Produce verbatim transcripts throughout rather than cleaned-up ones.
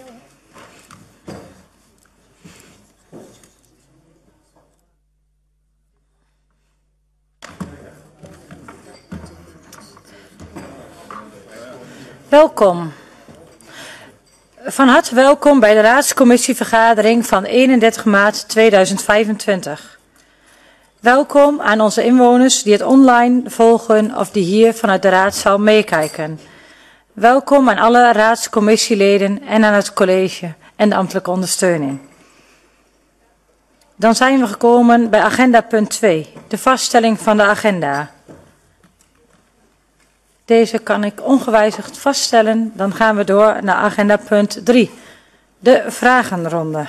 Welkom. Van harte welkom bij de raadscommissievergadering van eenendertig maart tweeduizend vijfentwintig. Welkom aan onze inwoners die het online volgen of die hier vanuit de raadzaal meekijken. Welkom aan alle raadscommissieleden en aan het college en de ambtelijke ondersteuning. Dan zijn we gekomen bij agenda punt twee, de vaststelling van de agenda. Deze kan ik ongewijzigd vaststellen. Dan gaan we door naar agenda punt drie, de vragenronde.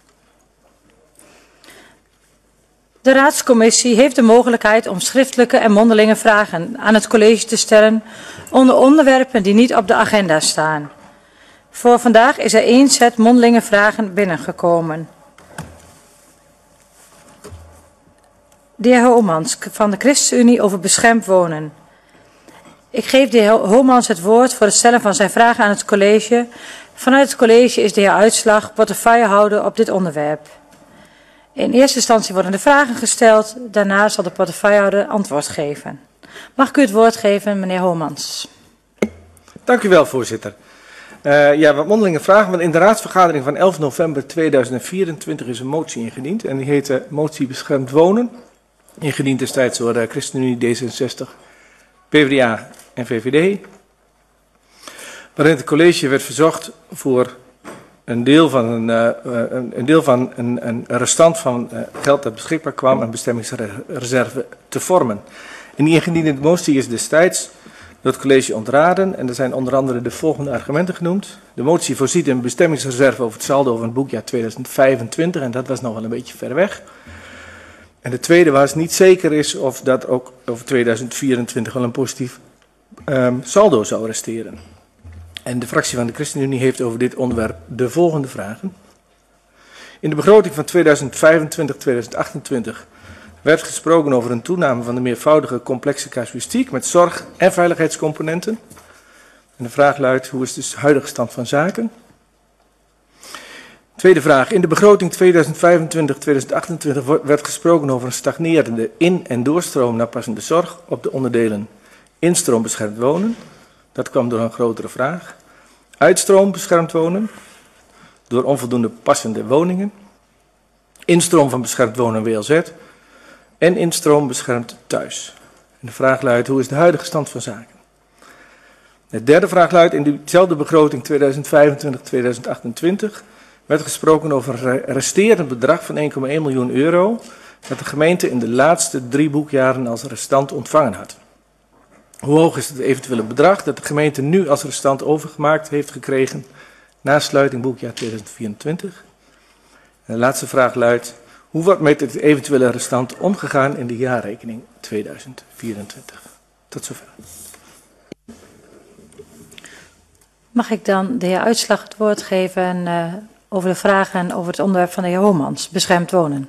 De raadscommissie heeft de mogelijkheid om schriftelijke en mondelinge vragen aan het college te stellen onder onderwerpen die niet op de agenda staan. Voor vandaag is er één set mondelinge vragen binnengekomen. De heer Homans van de ChristenUnie over beschermd wonen. Ik geef de heer Homans het woord voor het stellen van zijn vragen aan het college. Vanuit het college is de heer Uitslag portefeuillehouder op dit onderwerp. In eerste instantie worden de vragen gesteld, daarna zal de portefeuillehouder antwoord geven. Mag ik u het woord geven, meneer Homans? Dank u wel, voorzitter. Uh, ja, wat mondelinge vragen, want in de raadsvergadering van elf november tweeduizend vierentwintig is een motie ingediend. En die heet uh, motie beschermd wonen. Ingediend destijds door uh, ChristenUnie, D zesenzestig, PvdA en V V D. Waarin het college werd verzocht voor een deel van een, uh, een, een, deel van een, een restant van uh, geld dat beschikbaar kwam, een bestemmingsreserve te vormen. En die ingediende motie is destijds door het college ontraden en er zijn onder andere de volgende argumenten genoemd. De motie voorziet een bestemmingsreserve over het saldo van het boekjaar tweeduizend vijfentwintig en dat was nog wel een beetje ver weg. En de tweede was niet zeker is of dat ook over tweeduizend vierentwintig wel een positief um, saldo zou resteren. En de fractie van de ChristenUnie heeft over dit onderwerp de volgende vragen. In de begroting van tweeduizend vijfentwintig tweeduizend achtentwintig werd gesproken over een toename van de meervoudige complexe casuïstiek met zorg- en veiligheidscomponenten. En de vraag luidt, hoe is dus de huidige stand van zaken? Tweede vraag. In de begroting tweeduizend vijfentwintig tweeduizend achtentwintig werd gesproken over een stagnerende in- en doorstroom naar passende zorg op de onderdelen instroom beschermd wonen. Dat kwam door een grotere vraag. Uitstroom beschermd wonen, door onvoldoende passende woningen. Instroom van beschermd wonen W L Z en instroom beschermd thuis. En de vraag luidt, hoe is de huidige stand van zaken? De derde vraag luidt, in diezelfde begroting tweeduizend vijfentwintig tweeduizend achtentwintig werd gesproken over een resterend bedrag van één komma één miljoen euro dat de gemeente in de laatste drie boekjaren als restant ontvangen had. Hoe hoog is het eventuele bedrag dat de gemeente nu als restant overgemaakt heeft gekregen na sluiting boekjaar tweeduizend vierentwintig? En de laatste vraag luidt, hoe wordt met het eventuele restant omgegaan in de jaarrekening tweeduizend vierentwintig? Tot zover. Mag ik dan de heer Uitslag het woord geven uh, over de vragen over het onderwerp van de heer Homans, beschermd wonen?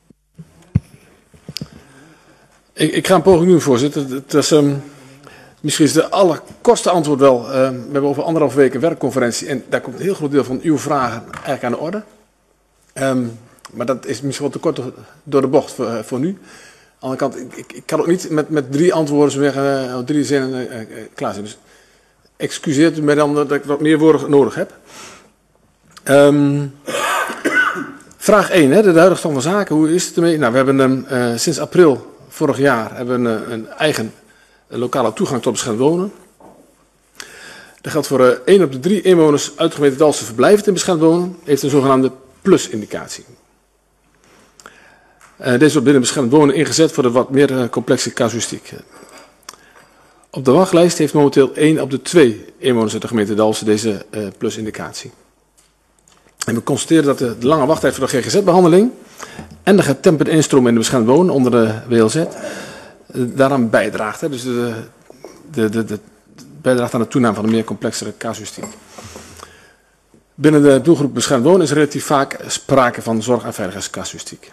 Ik, ik ga een poging doen, voorzitter. Het is, um, misschien is de allerkortste antwoord wel. Uh, we hebben over anderhalf week een werkconferentie en daar komt een heel groot deel van uw vragen eigenlijk aan de orde. Um, maar dat is misschien wel te kort door de bocht voor, uh, voor nu. Aan de andere kant, ik, ik, ik kan ook niet met, met drie antwoorden zo zeggen, uh, drie zinnen uh, uh, klaar zijn. Dus excuseert u mij dan dat ik wat meer woorden nodig heb. Um, vraag één, hè, de huidige stand van zaken. Hoe is het ermee? Nou, we hebben um, uh, sinds april vorig jaar hebben we een, een eigen een lokale toegang tot beschermd wonen. Dat geldt voor uh, één op de drie inwoners uit de gemeente Dalfsen verblijvend in beschermd wonen. Heeft een zogenaamde plus-indicatie. Uh, deze wordt binnen beschermd wonen ingezet voor de wat meer uh, complexe casuïstiek. Op de wachtlijst heeft momenteel één op de twee inwoners uit de gemeente Dalfsen deze uh, plus-indicatie. En we constateren dat de, de lange wachttijd voor de G G Z-behandeling en de getemperde instroom in de beschermd wonen onder de W L Z uh, daaraan bijdraagt. Hè. Dus de, de, de, de bijdraagt aan de toename van de meer complexere casuïstiek. Binnen de doelgroep beschermd wonen is relatief vaak sprake van zorg- en veiligheidscasuïstiek.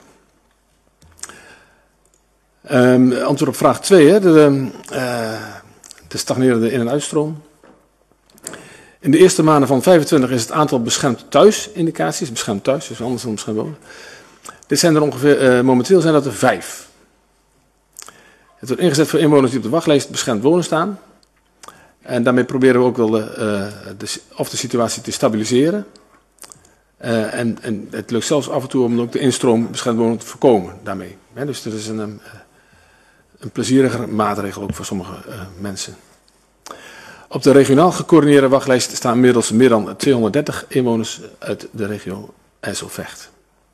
Um, antwoord op vraag twee, hè, de, uh, de stagnerende in- en uitstroom. In de eerste maanden van vijfentwintig is het aantal beschermd thuis indicaties, beschermd thuis, dus anders dan beschermd wonen. Dit zijn er ongeveer, uh, momenteel zijn dat er vijf. Het wordt ingezet voor inwoners die op de wachtlijst beschermd wonen staan. En daarmee proberen we ook wel de, uh, de, of de situatie te stabiliseren. Uh, en, en het lukt zelfs af en toe om ook de instroom beschermd wonen te voorkomen daarmee. He, dus dat is een, een, een plezierige maatregel ook voor sommige uh, mensen. Op de regionaal gecoördineerde wachtlijst staan inmiddels meer dan tweehonderddertig inwoners uit de regio IJsselvecht.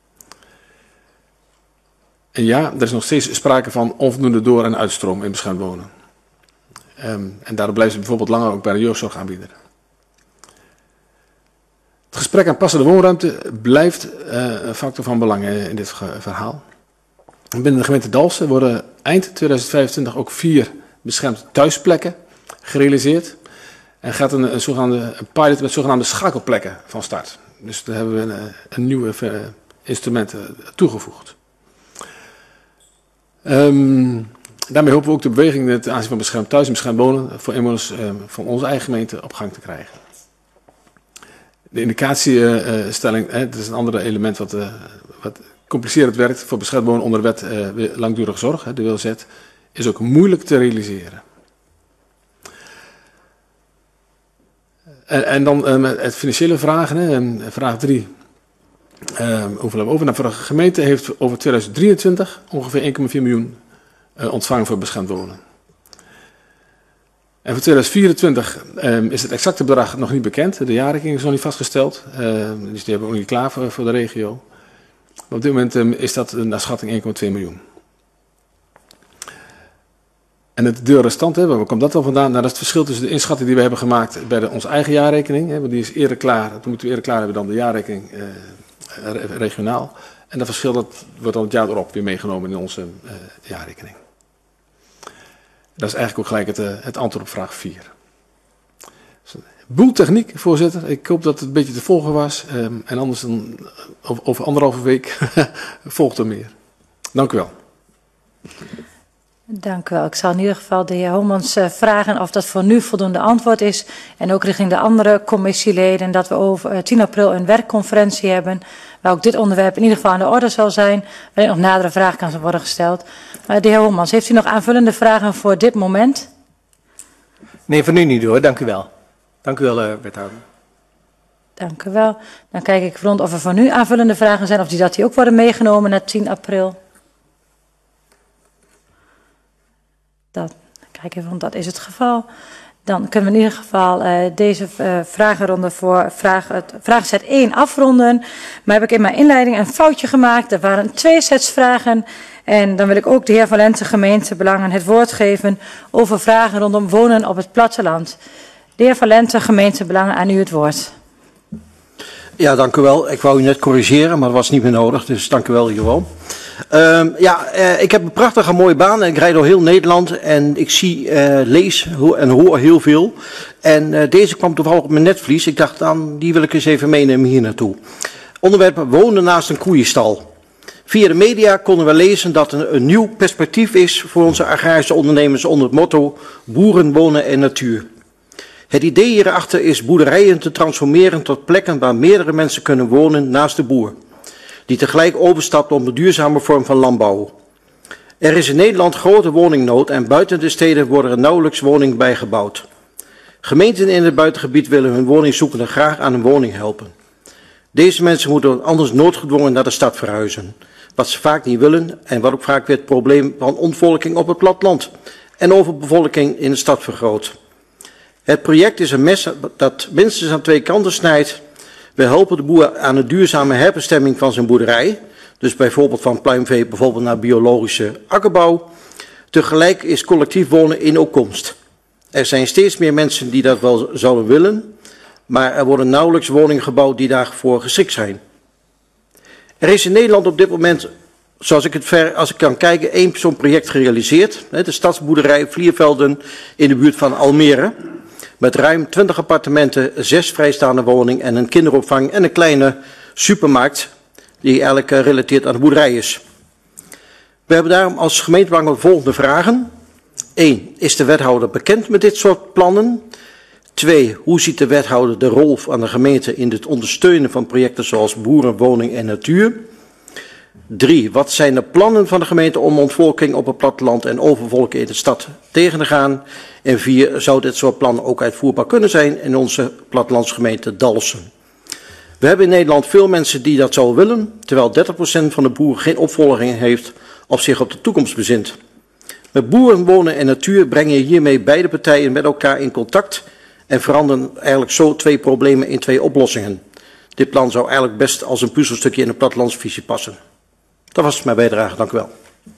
En ja, er is nog steeds sprake van onvoldoende door- en uitstroom in beschermd wonen. Um, en daardoor blijven ze bijvoorbeeld langer ook bij de jeugdzorgaanbieder. Het gesprek aan passende woonruimte blijft uh, een factor van belang in dit verhaal. Binnen de gemeente Dalfsen worden eind tweeduizend vijfentwintig ook vier beschermd thuisplekken gerealiseerd. En gaat een, een, zogenaamde, een pilot met zogenaamde schakelplekken van start. Dus daar hebben we een, een nieuw uh, instrument uh, toegevoegd. Um, daarmee hopen we ook de beweging ten aanzien van beschermd thuis en beschermd wonen voor inwoners uh, van onze eigen gemeente op gang te krijgen. De indicatiestelling, uh, dat is een ander element wat, uh, wat complicerend werkt voor beschermd wonen onder de wet uh, langdurige zorg, hè, de W L Z, is ook moeilijk te realiseren. En, en dan uh, het financiële vragen, hè, vraag drie. Uh, hoeveel hebben we over? Nou, voor de gemeente heeft over tweeduizend drieëntwintig ongeveer één komma vier miljoen uh, ontvangen voor beschermd wonen. En voor tweeduizend vierentwintig um, is het exacte bedrag nog niet bekend. De jaarrekening is nog niet vastgesteld. Uh, dus die hebben we ook niet klaar voor, voor de regio. Maar op dit moment um, is dat naar schatting één komma twee miljoen. En het deel restant, hè, waar komt dat dan vandaan? Nou, dat is het verschil tussen de inschatting die we hebben gemaakt bij de, onze eigen jaarrekening. Hè, want die is eerder klaar. Dat moeten we eerder klaar hebben dan de jaarrekening uh, regionaal. En dat verschil dat wordt dan het jaar erop weer meegenomen in onze uh, jaarrekening. Dat is eigenlijk ook gelijk het, uh, het antwoord op vraag vier. Boel techniek, voorzitter. Ik hoop dat het een beetje te volgen was. Um, en anders dan, over, over anderhalve week volgt er meer. Dank u wel. Dank u wel. Ik zal in ieder geval de heer Homans uh, vragen of dat voor nu voldoende antwoord is. En ook richting de andere commissieleden dat we over uh, tien april een werkconferentie hebben. Waar ook dit onderwerp in ieder geval aan de orde zal zijn. Waarin nog nadere vragen kan worden gesteld. Uh, de heer Homans, heeft u nog aanvullende vragen voor dit moment? Nee, voor nu niet hoor. Dank u wel. Dank u wel, uh, wethouder. Dank u wel. Dan kijk ik rond of er voor nu aanvullende vragen zijn. Of die, dat die ook worden meegenomen naar tien april. Dat, kijk even, want dat is het geval. Dan kunnen we in ieder geval uh, deze uh, vragenronde voor vraag, het, vraagset één afronden. Maar heb ik in mijn inleiding een foutje gemaakt. Er waren twee sets vragen. En dan wil ik ook de heer Valente, gemeentebelangen, het woord geven over vragen rondom wonen op het platteland. De heer Valente, gemeentebelangen, aan u het woord. Ja, dank u wel. Ik wou u net corrigeren, maar dat was niet meer nodig. Dus dank u wel in ieder geval. Uh, ja, uh, ik heb een prachtige mooie baan en ik rijd door heel Nederland en ik zie, uh, lees en hoor heel veel. En uh, deze kwam toevallig op mijn netvlies. Ik dacht aan, die wil ik eens even meenemen hier naartoe. Onderwerp wonen naast een koeienstal. Via de media konden we lezen dat een, een nieuw perspectief is voor onze agrarische ondernemers onder het motto boeren, wonen en natuur. Het idee hierachter is boerderijen te transformeren tot plekken waar meerdere mensen kunnen wonen naast de boer, die tegelijk overstapt op een duurzame vorm van landbouw. Er is in Nederland grote woningnood en buiten de steden worden er nauwelijks woningen bijgebouwd. Gemeenten in het buitengebied willen hun woningzoekenden graag aan een woning helpen. Deze mensen moeten anders noodgedwongen naar de stad verhuizen, wat ze vaak niet willen en wat ook vaak weer het probleem van ontvolking op het platteland en overbevolking in de stad vergroot. Het project is een mes dat minstens aan twee kanten snijdt. We helpen de boer aan de duurzame herbestemming van zijn boerderij. Dus bijvoorbeeld van pluimvee bijvoorbeeld naar biologische akkerbouw. Tegelijk is collectief wonen in opkomst. Er zijn steeds meer mensen die dat wel zouden willen. Maar er worden nauwelijks woningen gebouwd die daarvoor geschikt zijn. Er is in Nederland op dit moment, zoals ik het ver, als ik kan kijken, één zo'n project gerealiseerd. De stadsboerderij Vliervelden in de buurt van Almere. Met ruim twintig appartementen, zes vrijstaande woningen en een kinderopvang en een kleine supermarkt die eigenlijk gerelateerd aan de boerderij is. We hebben daarom als gemeentebelang de volgende vragen. één. Is de wethouder bekend met dit soort plannen? Twee, hoe ziet de wethouder de rol van de gemeente in het ondersteunen van projecten zoals boeren, woning en natuur? Drie, wat zijn de plannen van de gemeente om ontvolking op het platteland en overvolking in de stad tegen te gaan? En vier, zou dit soort plannen ook uitvoerbaar kunnen zijn in onze plattelandsgemeente Dalfsen? We hebben in Nederland veel mensen die dat zouden willen, terwijl dertig procent van de boeren geen opvolging heeft of zich op de toekomst bezint. Met boeren, wonen en natuur breng je hiermee beide partijen met elkaar in contact en veranderen eigenlijk zo twee problemen in twee oplossingen. Dit plan zou eigenlijk best als een puzzelstukje in de plattelandsvisie passen. Dat was mijn bijdrage, dank u wel.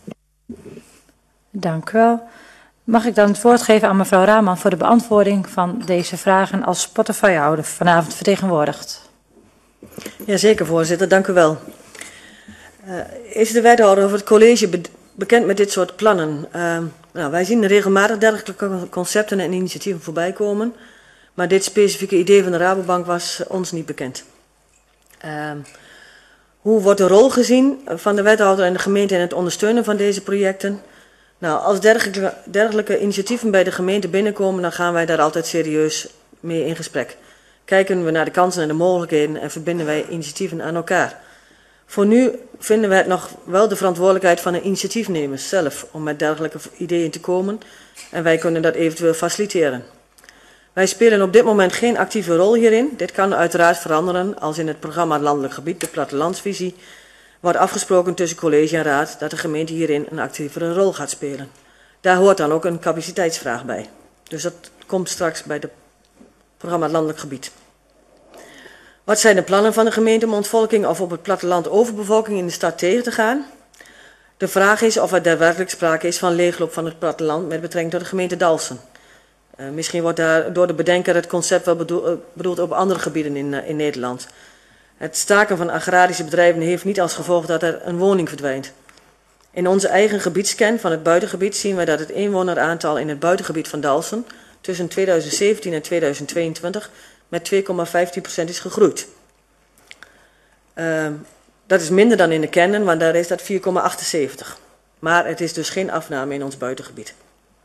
Dank u wel. Mag ik dan het woord geven aan mevrouw Raman voor de beantwoording van deze vragen als portefeuillehouder vanavond vertegenwoordigd? Jazeker, voorzitter, dank u wel. Uh, is de wethouder of het college be bekend met dit soort plannen? Uh, nou, wij zien regelmatig dergelijke concepten en initiatieven voorbij komen, maar dit specifieke idee van de Rabobank was ons niet bekend. Uh, hoe wordt de rol gezien van de wethouder en de gemeente in het ondersteunen van deze projecten? Nou, als dergelijke, dergelijke initiatieven bij de gemeente binnenkomen, dan gaan wij daar altijd serieus mee in gesprek. Kijken we naar de kansen en de mogelijkheden en verbinden wij initiatieven aan elkaar. Voor nu vinden wij het nog wel de verantwoordelijkheid van de initiatiefnemers zelf om met dergelijke ideeën te komen en wij kunnen dat eventueel faciliteren. Wij spelen op dit moment geen actieve rol hierin. Dit kan uiteraard veranderen als in het programma Landelijk Gebied, de plattelandsvisie, wordt afgesproken tussen college en raad dat de gemeente hierin een actievere rol gaat spelen. Daar hoort dan ook een capaciteitsvraag bij. Dus dat komt straks bij het programma Landelijk Gebied. Wat zijn de plannen van de gemeente om ontvolking of op het platteland overbevolking in de stad tegen te gaan? De vraag is of er daadwerkelijk sprake is van leegloop van het platteland met betrekking tot de gemeente Dalfsen. Uh, misschien wordt daar door de bedenker het concept wel bedoel, uh, bedoeld op andere gebieden in, uh, in Nederland. Het staken van agrarische bedrijven heeft niet als gevolg dat er een woning verdwijnt. In onze eigen gebiedscan van het buitengebied zien wij dat het inwoneraantal in het buitengebied van Dalfsen tussen tweeduizend zeventien en tweeduizend tweeëntwintig met twee komma vijftien procent is gegroeid. Uh, dat is minder dan in de kernen, want daar is dat vier komma achtenzeventig. Maar het is dus geen afname in ons buitengebied.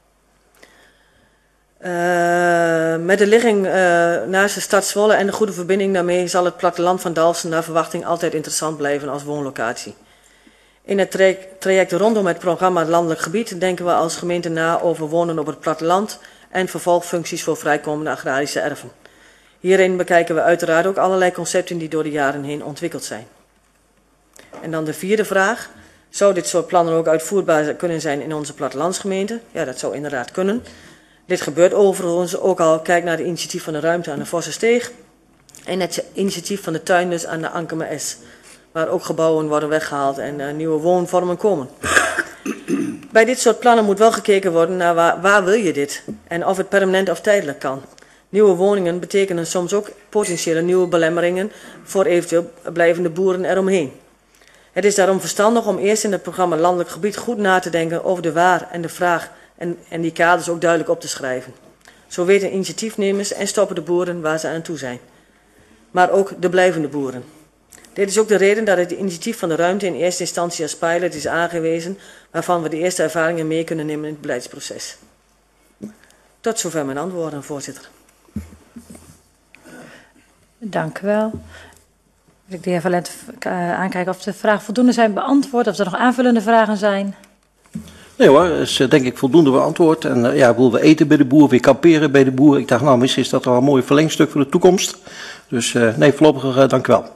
Uh, met de ligging uh, naast de stad Zwolle en de goede verbinding daarmee zal het platteland van Dalfsen naar verwachting altijd interessant blijven als woonlocatie. In het tra traject rondom het programma Landelijk Gebied denken we als gemeente na over wonen op het platteland en vervolgfuncties voor vrijkomende agrarische erven. Hierin bekijken we uiteraard ook allerlei concepten die door de jaren heen ontwikkeld zijn. En dan de vierde vraag. Zou dit soort plannen ook uitvoerbaar kunnen zijn in onze plattelandsgemeente? Ja, dat zou inderdaad kunnen. Dit gebeurt overigens ook al. Kijk naar het initiatief van de ruimte aan de Vossensteeg en het initiatief van de tuinders aan de Ankema S, waar ook gebouwen worden weggehaald en uh, nieuwe woonvormen komen. Bij dit soort plannen moet wel gekeken worden naar waar, waar wil je dit en of het permanent of tijdelijk kan. Nieuwe woningen betekenen soms ook potentiële nieuwe belemmeringen voor eventueel blijvende boeren eromheen. Het is daarom verstandig om eerst in het programma Landelijk Gebied goed na te denken over de waar en de vraag en, en die kaders ook duidelijk op te schrijven. Zo weten initiatiefnemers en stoppen de boeren waar ze aan toe zijn. Maar ook de blijvende boeren. Dit is ook de reden dat het initiatief van de ruimte in eerste instantie als pilot is aangewezen, waarvan we de eerste ervaringen mee kunnen nemen in het beleidsproces. Tot zover mijn antwoorden, voorzitter. Dank u wel. Wil ik de heer Valent uh, aankijken of de vragen voldoende zijn beantwoord, of er nog aanvullende vragen zijn? Nee hoor, dat is denk ik voldoende beantwoord. En uh, ja, willen we eten bij de boer, weer kamperen bij de boer. Ik dacht, nou, misschien is dat wel een mooi verlengstuk voor de toekomst. Dus uh, nee, voorlopig uh, dank u wel.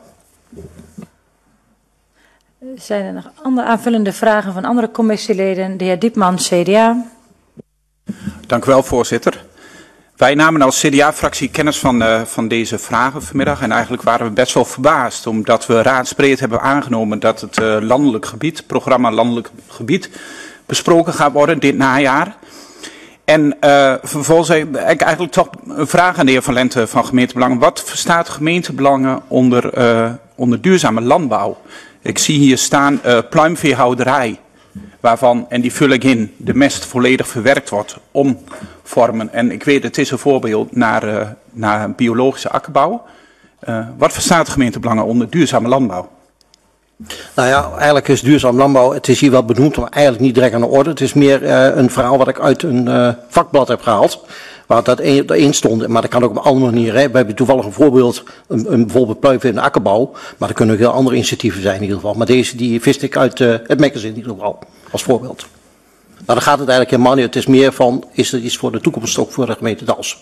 Zijn er nog andere aanvullende vragen van andere commissieleden? De heer Diepman, C D A. Dank u wel, voorzitter. Wij namen als C D A-fractie kennis van, uh, van deze vragen vanmiddag en eigenlijk waren we best wel verbaasd omdat we raadsbreed hebben aangenomen dat het uh, landelijk gebied, programma Landelijk Gebied, besproken gaat worden dit najaar. En uh, vervolgens heb ik eigenlijk toch een vraag aan de heer Van Lente van Gemeentebelangen. Wat verstaat gemeentebelangen onder, uh, onder duurzame landbouw? Ik zie hier staan uh, pluimveehouderij. Waarvan, en die vul ik in, de mest volledig verwerkt wordt, omvormen. En ik weet, het is een voorbeeld naar, uh, naar biologische akkerbouw. Uh, wat verstaat de gemeentebelangen onder duurzame landbouw? Nou ja, eigenlijk is duurzaam landbouw, het is hier wel benoemd, maar eigenlijk niet direct aan de orde. Het is meer uh, een verhaal wat ik uit een uh, vakblad heb gehaald, waar dat erin stond. Maar dat kan ook op andere manieren. Hè. We hebben toevallig een voorbeeld, een, een bijvoorbeeld pluiven in de akkerbouw, maar er kunnen ook heel andere initiatieven zijn in ieder geval. Maar deze die viste ik uit uh, het magazine in ieder geval, als voorbeeld. Nou, dan gaat het eigenlijk helemaal niet. Het is meer van, is er iets voor de toekomst ook voor de gemeente Dalfsen?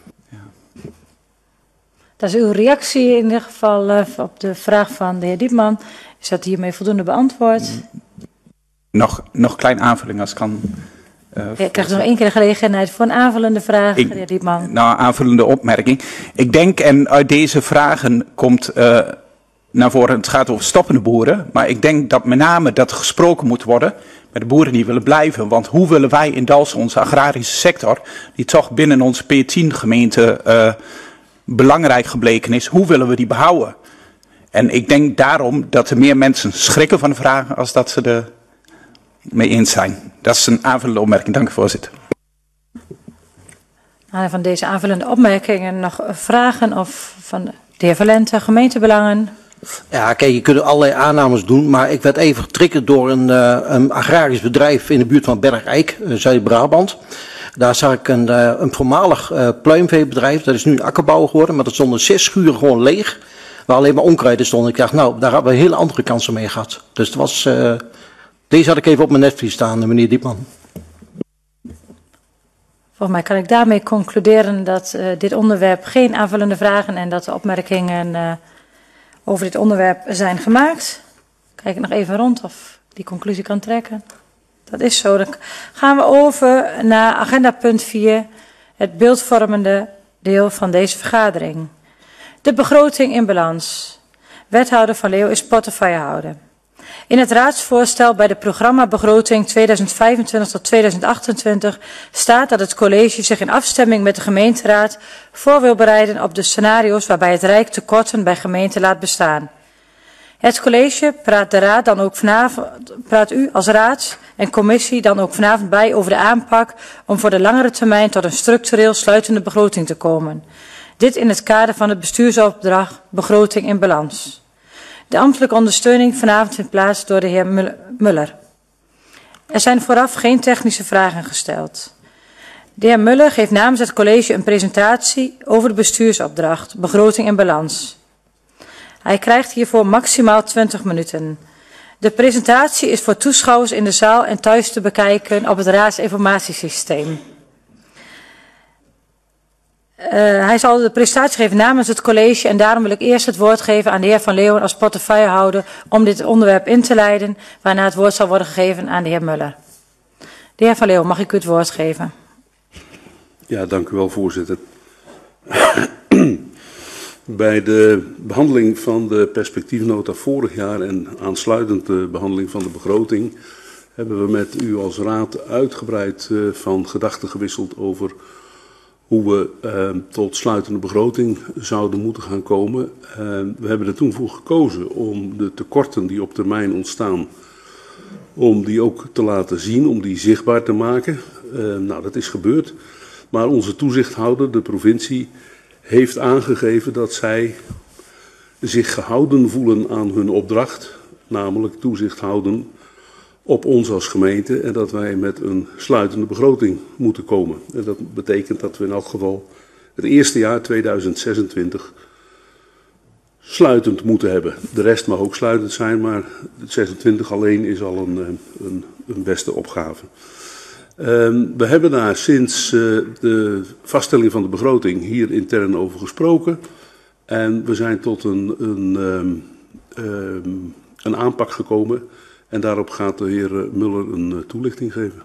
Dat is uw reactie in ieder geval uh, op de vraag van de heer Diepman. Is dat hiermee voldoende beantwoord? Nog, nog een kleine aanvulling als kan. Uh, ja, ik krijg nog één keer de gelegenheid voor een aanvullende vraag, ik, de heer Diepman. Nou, aanvullende opmerking. Ik denk, en uit deze vragen komt uh, naar voren, het gaat over stoppende boeren. Maar ik denk dat met name dat er gesproken moet worden met de boeren die willen blijven. Want hoe willen wij in Dalfsen onze agrarische sector, die toch binnen onze P tien gemeente uh, belangrijk gebleken is, hoe willen we die behouden? En ik denk daarom dat er meer mensen schrikken van de vragen als dat ze er mee eens zijn. Dat is een aanvullende opmerking. Dank u, voorzitter. Van deze aanvullende opmerkingen nog vragen of van de heer Valente, gemeentebelangen? Ja, kijk, je kunt allerlei aannames doen, maar ik werd even getriggerd door een, uh, een agrarisch bedrijf in de buurt van Bergijk, uh, Zuid-Brabant. Daar zag ik een, uh, een voormalig uh, pluimveebedrijf, dat is nu een akkerbouw geworden, maar dat stonden zes schuren gewoon leeg, waar alleen maar onkruid in stond. Ik dacht, nou, daar hebben we hele andere kansen mee gehad. Dus het was, uh, deze had ik even op mijn netvlies staan, meneer Diepman. Volgens mij kan ik daarmee concluderen dat uh, dit onderwerp geen aanvullende vragen en dat de opmerkingen uh, over dit onderwerp zijn gemaakt. Kijk ik nog even rond of die conclusie kan trekken. Dat is zo. Dan gaan we over naar agenda punt vier, het beeldvormende deel van deze vergadering. De begroting in balans. Wethouder Van Leeuw is portefeuillehouder. In het raadsvoorstel bij de programmabegroting tweeduizend vijfentwintig tot tweeduizend achtentwintig staat dat het college zich in afstemming met de gemeenteraad voor wil bereiden op de scenario's waarbij het Rijk tekorten bij gemeenten laat bestaan. Het college praat de raad dan ook vanavond, praat u als raad en commissie dan ook vanavond bij over de aanpak om voor de langere termijn tot een structureel sluitende begroting te komen. Dit in het kader van het bestuursopdracht Begroting in Balans. De ambtelijke ondersteuning vanavond vindt plaats door de heer Muller. Er zijn vooraf geen technische vragen gesteld. De heer Muller geeft namens het college een presentatie over de bestuursopdracht Begroting in Balans. Hij krijgt hiervoor maximaal twintig minuten. De presentatie is voor toeschouwers in de zaal en thuis te bekijken op het raadsinformatiesysteem. Uh, hij zal de presentatie geven namens het college en daarom wil ik eerst het woord geven aan de heer Van Leeuwen als portefeuillehouder om dit onderwerp in te leiden, waarna het woord zal worden gegeven aan de heer Muller. De heer Van Leeuwen, mag ik u het woord geven? Ja, dank u wel, voorzitter. Bij de behandeling van de perspectiefnota vorig jaar en aansluitend de behandeling van de begroting hebben we met u als raad uitgebreid uh, van gedachten gewisseld over hoe we uh, tot sluitende begroting zouden moeten gaan komen. Uh, we hebben er toen voor gekozen om de tekorten die op termijn ontstaan, om die ook te laten zien, om die zichtbaar te maken. Uh, nou, dat is gebeurd. Maar onze toezichthouder, de provincie, heeft aangegeven dat zij zich gehouden voelen aan hun opdracht, namelijk toezicht houden op ons als gemeente en dat wij met een sluitende begroting moeten komen. En dat betekent dat we in elk geval het eerste jaar tweeduizend zesentwintig sluitend moeten hebben. De rest mag ook sluitend zijn, maar zesentwintig alleen is al een, een, een beste opgave. Uh, we hebben daar sinds uh, de vaststelling van de begroting hier intern over gesproken. En we zijn tot een, een, um, um, een aanpak gekomen. En daarop gaat de heer Muller een uh, toelichting geven.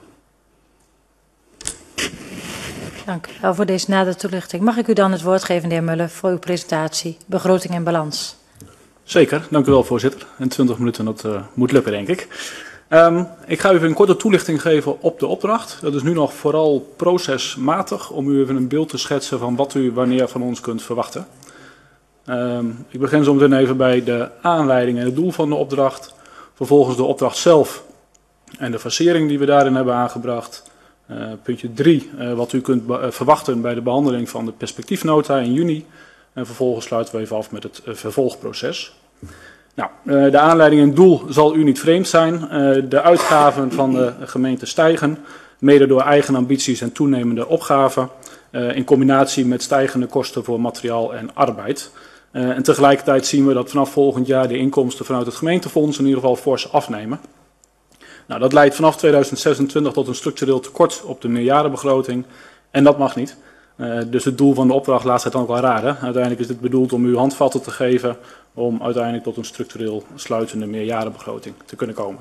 Dank u wel voor deze nadere toelichting. Mag ik u dan het woord geven, de heer Muller, voor uw presentatie Begroting en Balans? Zeker, dank u wel, voorzitter. In twintig minuten, dat uh, moet lukken, denk ik. Um, ik ga u even een korte toelichting geven op de opdracht. Dat is nu nog vooral procesmatig, om u even een beeld te schetsen van wat u wanneer van ons kunt verwachten. Um, ik begin zo meteen even bij de aanleiding en het doel van de opdracht. Vervolgens de opdracht zelf en de fasering die we daarin hebben aangebracht. Uh, puntje drie, uh, wat u kunt uh, verwachten bij de behandeling van de perspectiefnota in juni. En vervolgens sluiten we even af met het uh, vervolgproces. Nou, uh, de aanleiding en doel zal u niet vreemd zijn. Uh, de uitgaven van de gemeente stijgen, mede door eigen ambities en toenemende opgaven, uh, in combinatie met stijgende kosten voor materiaal en arbeid. Uh, en tegelijkertijd zien we dat vanaf volgend jaar de inkomsten vanuit het gemeentefonds in ieder geval fors afnemen. Nou, dat leidt vanaf tweeduizend zesentwintig tot een structureel tekort op de meerjarenbegroting en dat mag niet. Uh, dus het doel van de opdracht laat zich dan ook wel raden. Uiteindelijk is dit bedoeld om u handvatten te geven om uiteindelijk tot een structureel sluitende meerjarenbegroting te kunnen komen.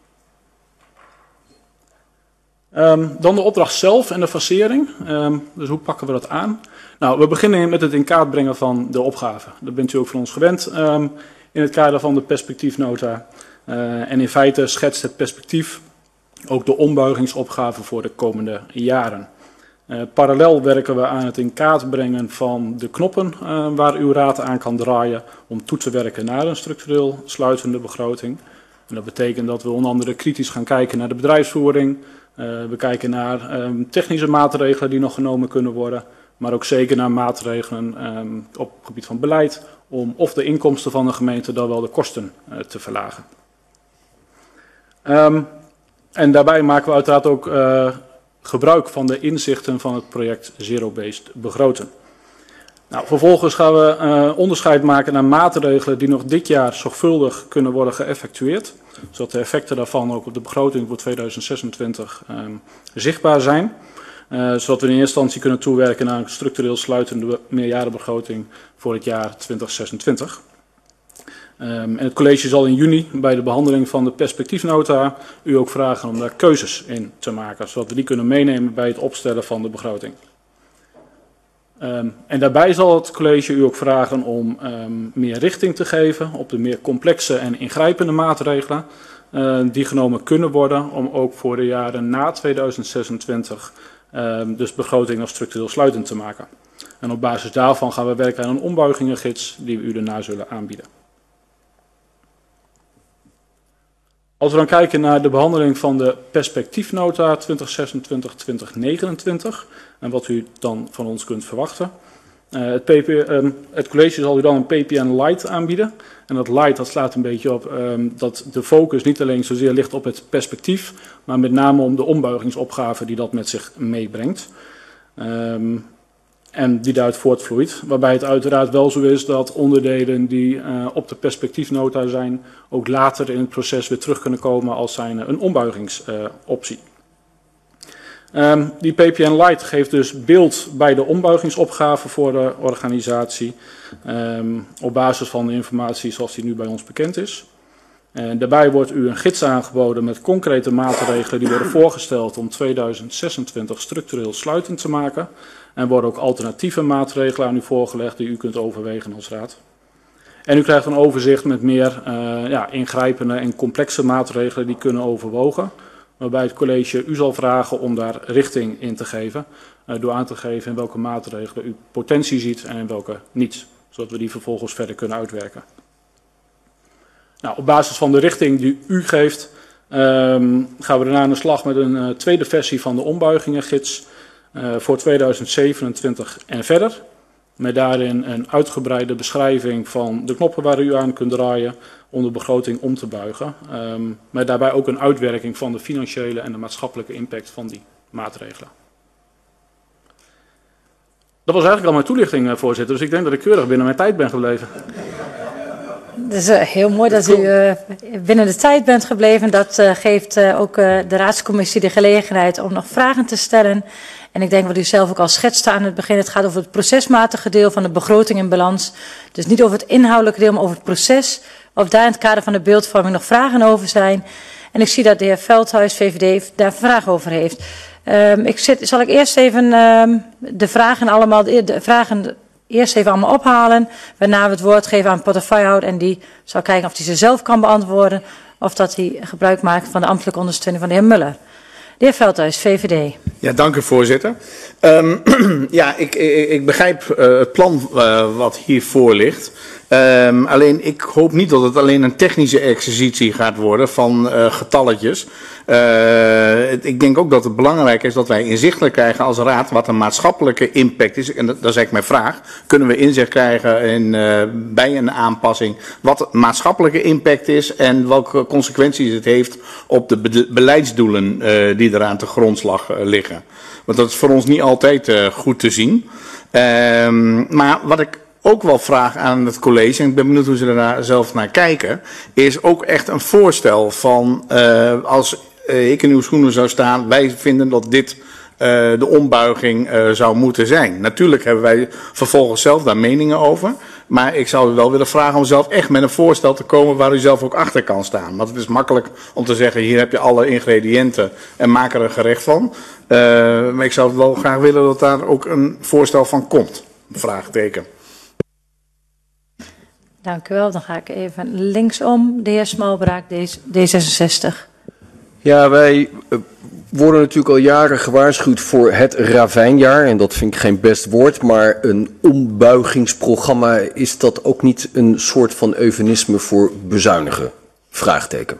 Um, dan de opdracht zelf en de fasering. Um, dus hoe pakken we dat aan? Nou, we beginnen met het in kaart brengen van de opgave. Dat bent u ook van ons gewend um, in het kader van de perspectiefnota. Uh, en in feite schetst het perspectief ook de ombuigingsopgave voor de komende jaren. Uh, parallel werken we aan het in kaart brengen van de knoppen uh, waar uw raad aan kan draaien om toe te werken naar een structureel sluitende begroting. En dat betekent dat we onder andere kritisch gaan kijken naar de bedrijfsvoering. Uh, we kijken naar um, technische maatregelen die nog genomen kunnen worden. Maar ook zeker naar maatregelen um, op het gebied van beleid om of de inkomsten van de gemeente dan wel de kosten uh, te verlagen. Um, en daarbij maken we uiteraard ook uh, gebruik van de inzichten van het project Zero-Based Begroten. Nou, vervolgens gaan we uh, onderscheid maken naar maatregelen die nog dit jaar zorgvuldig kunnen worden geëffectueerd. Zodat de effecten daarvan ook op de begroting voor tweeduizend zesentwintig um, zichtbaar zijn. Uh, zodat we in eerste instantie kunnen toewerken naar een structureel sluitende meerjarenbegroting voor het jaar twintig zesentwintig. Um, en het college zal in juni bij de behandeling van de perspectiefnota u ook vragen om daar keuzes in te maken. Zodat we die kunnen meenemen bij het opstellen van de begroting. Um, en daarbij zal het college u ook vragen om um, meer richting te geven op de meer complexe en ingrijpende maatregelen uh, die genomen kunnen worden om ook voor de jaren na tweeduizend zesentwintig um, dus begroting als structureel sluitend te maken. En op basis daarvan gaan we werken aan een ombuigingengids die we u daarna zullen aanbieden. Als we dan kijken naar de behandeling van de perspectiefnota twintig zesentwintig tot twintig negenentwintig en wat u dan van ons kunt verwachten. Uh, het, P P, um, het college zal u dan een P P N Light aanbieden. En dat Light dat slaat een beetje op um, dat de focus niet alleen zozeer ligt op het perspectief, maar met name om de ombuigingsopgave die dat met zich meebrengt. Um, En die daaruit voortvloeit. Waarbij het uiteraard wel zo is dat onderdelen die uh, op de perspectiefnota zijn, ook later in het proces weer terug kunnen komen als zijn een ombuigingsoptie. Uh, um, die P P N Light geeft dus beeld bij de ombuigingsopgave voor de organisatie. Um, op basis van de informatie zoals die nu bij ons bekend is. En daarbij wordt u een gids aangeboden met concrete maatregelen die worden voorgesteld om tweeduizend zesentwintig structureel sluitend te maken. En worden ook alternatieve maatregelen aan u voorgelegd die u kunt overwegen als raad. En u krijgt een overzicht met meer uh, ja, ingrijpende en complexe maatregelen die kunnen overwogen. Waarbij het college u zal vragen om daar richting in te geven. Uh, door aan te geven in welke maatregelen u potentie ziet en in welke niet. Zodat we die vervolgens verder kunnen uitwerken. Nou, op basis van de richting die u geeft um, gaan we daarna aan de slag met een uh, tweede versie van de ombuigingengids. Uh, voor tweeduizend zevenentwintig en verder. Met daarin een uitgebreide beschrijving van de knoppen waar u aan kunt draaien om de begroting om te buigen. Um, met daarbij ook een uitwerking van de financiële en de maatschappelijke impact van die maatregelen. Dat was eigenlijk al mijn toelichting, uh, voorzitter. Dus ik denk dat ik keurig binnen mijn tijd ben gebleven. Het is uh, heel mooi dat u uh, binnen de tijd bent gebleven. Dat uh, geeft uh, ook uh, de raadscommissie de gelegenheid om nog vragen te stellen. En ik denk wat u zelf ook al schetste aan het begin. Het gaat over het procesmatige deel van de begroting en balans. Dus niet over het inhoudelijke deel, maar over het proces. Of daar in het kader van de beeldvorming nog vragen over zijn. En ik zie dat de heer Veldhuis, V V D, daar vragen over heeft. Um, ik zit, zal ik eerst even um, de vragen allemaal... De vragen, Eerst even allemaal ophalen, waarna we het woord geven aan de portefeuillehouder en die zal kijken of hij ze zelf kan beantwoorden of dat hij gebruik maakt van de ambtelijke ondersteuning van de heer Muller. De heer Veldhuis, V V D. Ja, dank u voorzitter. Um, ja, ik, ik, ik begrijp uh, het plan uh, wat hiervoor ligt. Um, alleen ik hoop niet dat het alleen een technische exercitie gaat worden van uh, getalletjes. Uh, ik denk ook dat het belangrijk is dat wij inzichtelijk krijgen als raad wat een maatschappelijke impact is. En dat, dat is eigenlijk mijn vraag. Kunnen we inzicht krijgen in, uh, bij een aanpassing wat maatschappelijke impact is en welke consequenties het heeft op de be beleidsdoelen uh, die eraan te grondslag uh, liggen. Want dat is voor ons niet altijd uh, goed te zien. Uh, maar wat ik ook wel vraag aan het college, en ik ben benieuwd hoe ze er naar, zelf naar kijken, is ook echt een voorstel van uh, als uh, ik in uw schoenen zou staan, wij vinden dat dit uh, de ombuiging uh, zou moeten zijn. Natuurlijk hebben wij vervolgens zelf daar meningen over, maar ik zou u wel willen vragen om zelf echt met een voorstel te komen waar u zelf ook achter kan staan. Want het is makkelijk om te zeggen, hier heb je alle ingrediënten en maak er een gerecht van. Uh, maar ik zou wel graag willen dat daar ook een voorstel van komt. Vraagteken. Dank u wel. Dan ga ik even linksom. De heer Smalbraak, D zesenzestig. Ja, wij uh, worden natuurlijk al jaren gewaarschuwd voor het ravijnjaar. En dat vind ik geen best woord, maar een ombuigingsprogramma, is dat ook niet een soort van eufemisme voor bezuinigen? Vraagteken.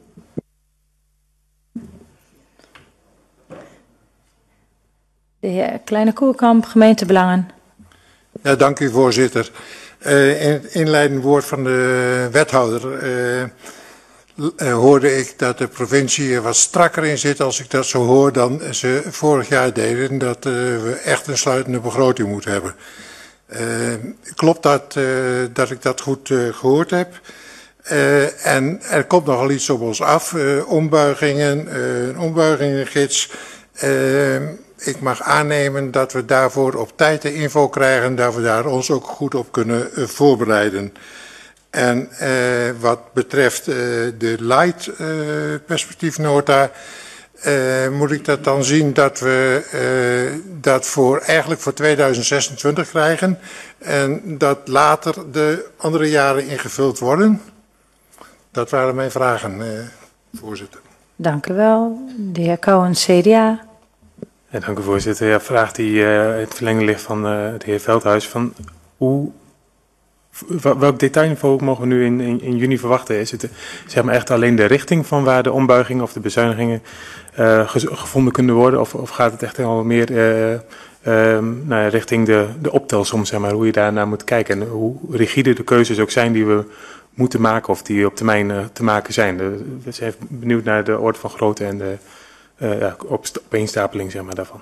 De heer Kleine Koerkamp, gemeentebelangen. Ja, dank u voorzitter. Uh, in het inleidend woord van de wethouder uh, uh, hoorde ik dat de provincie er wat strakker in zit als ik dat zo hoor dan ze vorig jaar deden. Dat uh, we echt een sluitende begroting moeten hebben. Uh, klopt dat, uh, dat ik dat goed uh, gehoord heb? Uh, en er komt nogal iets op ons af. Uh, ombuigingen, uh, een ombuigingengids. Uh, Ik mag aannemen dat we daarvoor op tijd de info krijgen, dat we daar ons ook goed op kunnen uh, voorbereiden. En uh, wat betreft uh, de light uh, perspectiefnota, uh, moet ik dat dan zien dat we uh, dat voor, eigenlijk voor tweeduizend zesentwintig krijgen en dat later de andere jaren ingevuld worden? Dat waren mijn vragen, uh, voorzitter. Dank u wel. De heer Kouwen, C D A. Ja, dank u voorzitter. Ja, vraag die uh, het verlengde ligt van uh, de heer Veldhuis. Van hoe, welk detailniveau mogen we nu in, in, in juni verwachten? Is het uh, zeg maar echt alleen de richting van waar de ombuigingen of de bezuinigingen uh, gevonden kunnen worden? Of, of gaat het echt helemaal meer uh, um, nou ja, richting de, de optelsom, zeg maar, hoe je daarnaar moet kijken? En hoe rigide de keuzes ook zijn die we moeten maken of die op termijn uh, te maken zijn. We zijn benieuwd naar de orde van grootte en de Uh, ja, op, opeenstapeling, zeg maar, daarvan.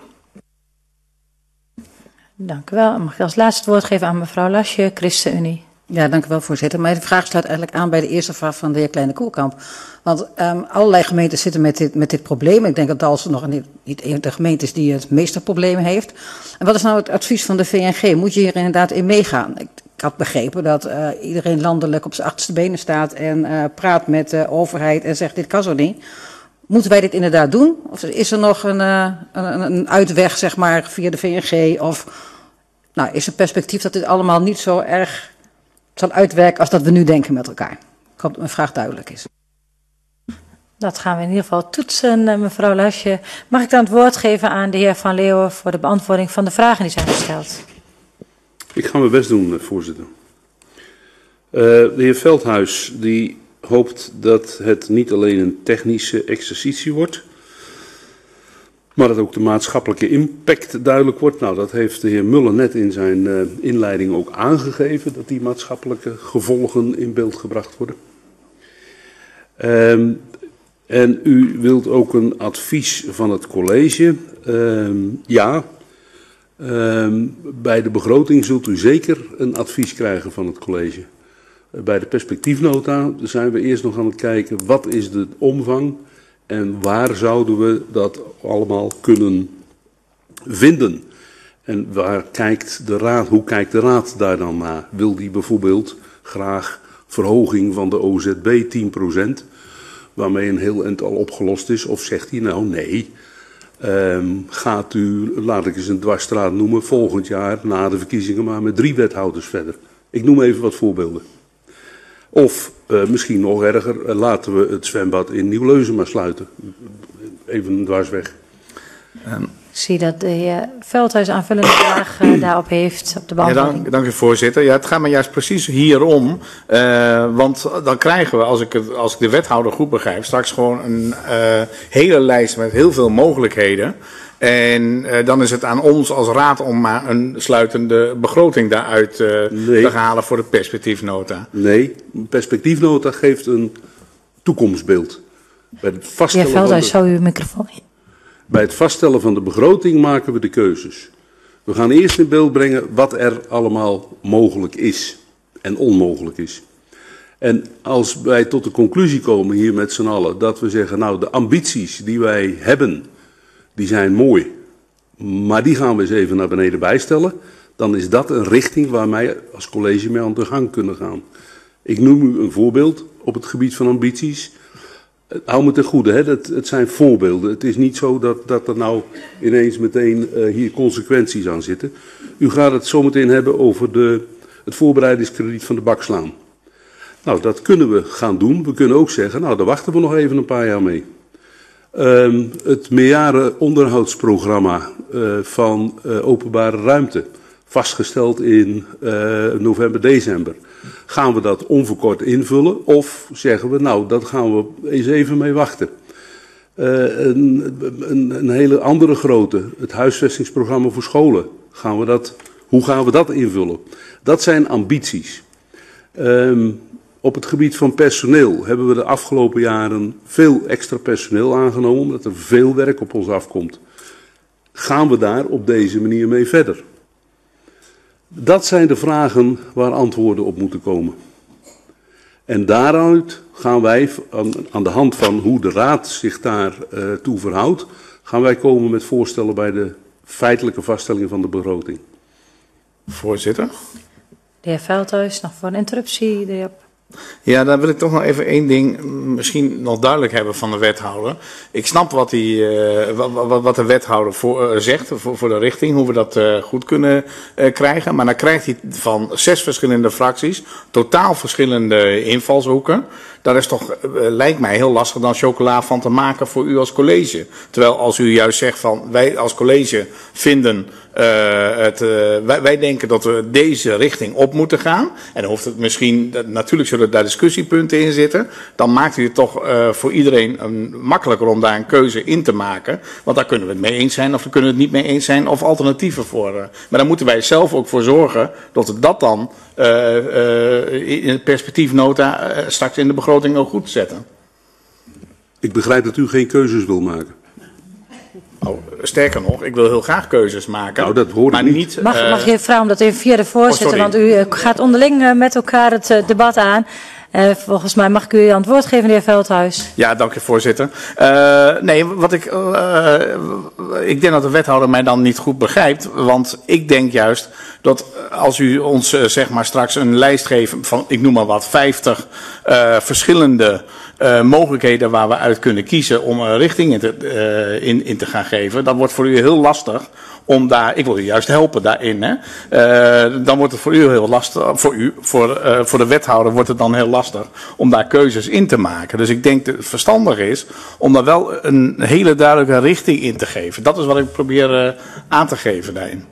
Dank u wel. Mag ik als laatste het woord geven aan mevrouw Lasje, ChristenUnie. Ja, dank u wel, voorzitter. Mijn vraag sluit eigenlijk aan bij de eerste vraag van de heer Kleine Koerkamp. Want um, allerlei gemeenten zitten met dit, met dit probleem. Ik denk dat Dalfsen nog niet, niet een van de gemeentes die het meeste probleem heeft. En wat is nou het advies van de V N G? Moet je hier inderdaad in meegaan? Ik, ik had begrepen dat uh, iedereen landelijk op zijn achterste benen staat en uh, praat met de overheid en zegt dit kan zo niet. Moeten wij dit inderdaad doen? Of is er nog een, uh, een, een uitweg, zeg maar, via de V N G? Of nou, is er perspectief dat dit allemaal niet zo erg zal uitwerken als dat we nu denken met elkaar? Ik hoop dat mijn vraag duidelijk is. Dat gaan we in ieder geval toetsen, mevrouw Lasje. Mag ik dan het woord geven aan de heer Van Leeuwen voor de beantwoording van de vragen die zijn gesteld? Ik ga mijn best doen, voorzitter. Uh, de heer Veldhuis die hoopt dat het niet alleen een technische exercitie wordt, maar dat ook de maatschappelijke impact duidelijk wordt. Nou, dat heeft de heer Muller net in zijn uh, inleiding ook aangegeven, dat die maatschappelijke gevolgen in beeld gebracht worden. Um, en u wilt ook een advies van het college. Um, ja, um, bij de begroting zult u zeker een advies krijgen van het college. Bij de perspectiefnota zijn we eerst nog aan het kijken wat is de omvang en waar zouden we dat allemaal kunnen vinden. En waar kijkt de raad, hoe kijkt de raad daar dan naar? Wil die bijvoorbeeld graag verhoging van de O Z B tien procent, waarmee een heel eind al opgelost is? Of zegt hij nou nee, um, gaat u, laat ik eens een dwarsstraat noemen, volgend jaar na de verkiezingen maar met drie wethouders verder. Ik noem even wat voorbeelden. Of uh, misschien nog erger, uh, laten we het zwembad in Nieuw-Leuzen maar sluiten. Even een dwarsweg. Um, Ik zie dat de heer Veldhuis aanvullende vraag uh, daarop heeft, op de Ja, beantwoording. dank, dank u voorzitter. Ja, het gaat me juist precies hierom. Uh, want dan krijgen we, als ik, het, als ik de wethouder goed begrijp, straks gewoon een uh, hele lijst met heel veel mogelijkheden. En uh, dan is het aan ons als raad om maar een sluitende begroting daaruit uh, nee. te halen voor de perspectiefnota. Nee, een perspectiefnota geeft een toekomstbeeld. Bij het vaststellen, Heer Veldhuis, van de, zou u uw microfoon... bij het vaststellen van de begroting maken we de keuzes. We gaan eerst in beeld brengen wat er allemaal mogelijk is en onmogelijk is. En als wij tot de conclusie komen hier met z'n allen dat we zeggen, nou de ambities die wij hebben, die zijn mooi, maar die gaan we eens even naar beneden bijstellen, dan is dat een richting waar wij als college mee aan de gang kunnen gaan. Ik noem u een voorbeeld op het gebied van ambities. Hou me ten goede, hè? Dat, het zijn voorbeelden. Het is niet zo dat, dat er nou ineens meteen uh, hier consequenties aan zitten. U gaat het zometeen hebben over de, het voorbereidingskrediet van de Bakslaan. Nou, dat kunnen we gaan doen. We kunnen ook zeggen, nou, daar wachten we nog even een paar jaar mee. Um, het meerjaren onderhoudsprogramma uh, van uh, openbare ruimte, vastgesteld in uh, november, december. Gaan we dat onverkort invullen of zeggen we, nou, dat gaan we eens even mee wachten. Uh, een, een, een hele andere grootte, het huisvestingsprogramma voor scholen. Gaan we dat, hoe gaan we dat invullen? Dat zijn ambities. Um, Op het gebied van personeel hebben we de afgelopen jaren veel extra personeel aangenomen, omdat er veel werk op ons afkomt. Gaan we daar op deze manier mee verder? Dat zijn de vragen waar antwoorden op moeten komen. En daaruit gaan wij, aan, aan de hand van hoe de Raad zich daar uh, toe verhoudt, gaan wij komen met voorstellen bij de feitelijke vaststelling van de begroting. Voorzitter. De heer Veldhuis, nog voor een interruptie. De heer... Ja, dan wil ik toch nog even één ding misschien nog duidelijk hebben van de wethouder. Ik snap wat, die, uh, wat, wat de wethouder voor, uh, zegt voor, voor de richting, hoe we dat uh, goed kunnen uh, krijgen. Maar dan krijgt hij van zes verschillende fracties totaal verschillende invalshoeken. Dat is toch, uh, lijkt mij heel lastig dan chocola van te maken voor u als college. Terwijl als u juist zegt van wij als college vinden, uh, het, uh, wij, wij denken dat we deze richting op moeten gaan. En dan hoeft het misschien, natuurlijk zullen daar discussiepunten in zitten. Dan maakt u het toch uh, voor iedereen um, makkelijker om daar een keuze in te maken. Want daar kunnen we het mee eens zijn of daar kunnen we het niet mee eens zijn of alternatieven voor. Uh. Maar daar moeten wij zelf ook voor zorgen dat we dat dan uh, uh, in de perspectiefnota uh, straks in de begroting ook goed zetten. Ik begrijp dat u geen keuzes wil maken. Oh, sterker nog, ik wil heel graag keuzes maken. Nou, dat hoor ik maar niet. niet Mag, uh, mag je vragen om dat even via de voorzitter, oh, want u uh, gaat onderling uh, met elkaar het uh, debat aan. Uh, volgens mij mag ik u aan het woord geven, de heer Veldhuis. Ja, dank u voorzitter. Uh, nee, wat ik, uh, ik denk dat de wethouder mij dan niet goed begrijpt. Want ik denk juist dat als u ons uh, zeg maar straks een lijst geeft van, ik noem maar wat, vijftig uh, verschillende uh, mogelijkheden waar we uit kunnen kiezen om een richting in te, uh, in, in te gaan geven. Dat wordt voor u heel lastig. Om daar, ik wil u juist helpen daarin. Hè. Uh, dan wordt het voor u heel lastig, voor u, voor, uh, voor de wethouder wordt het dan heel lastig om daar keuzes in te maken. Dus ik denk dat het verstandig is om daar wel een hele duidelijke richting in te geven. Dat is wat ik probeer uh, aan te geven daarin.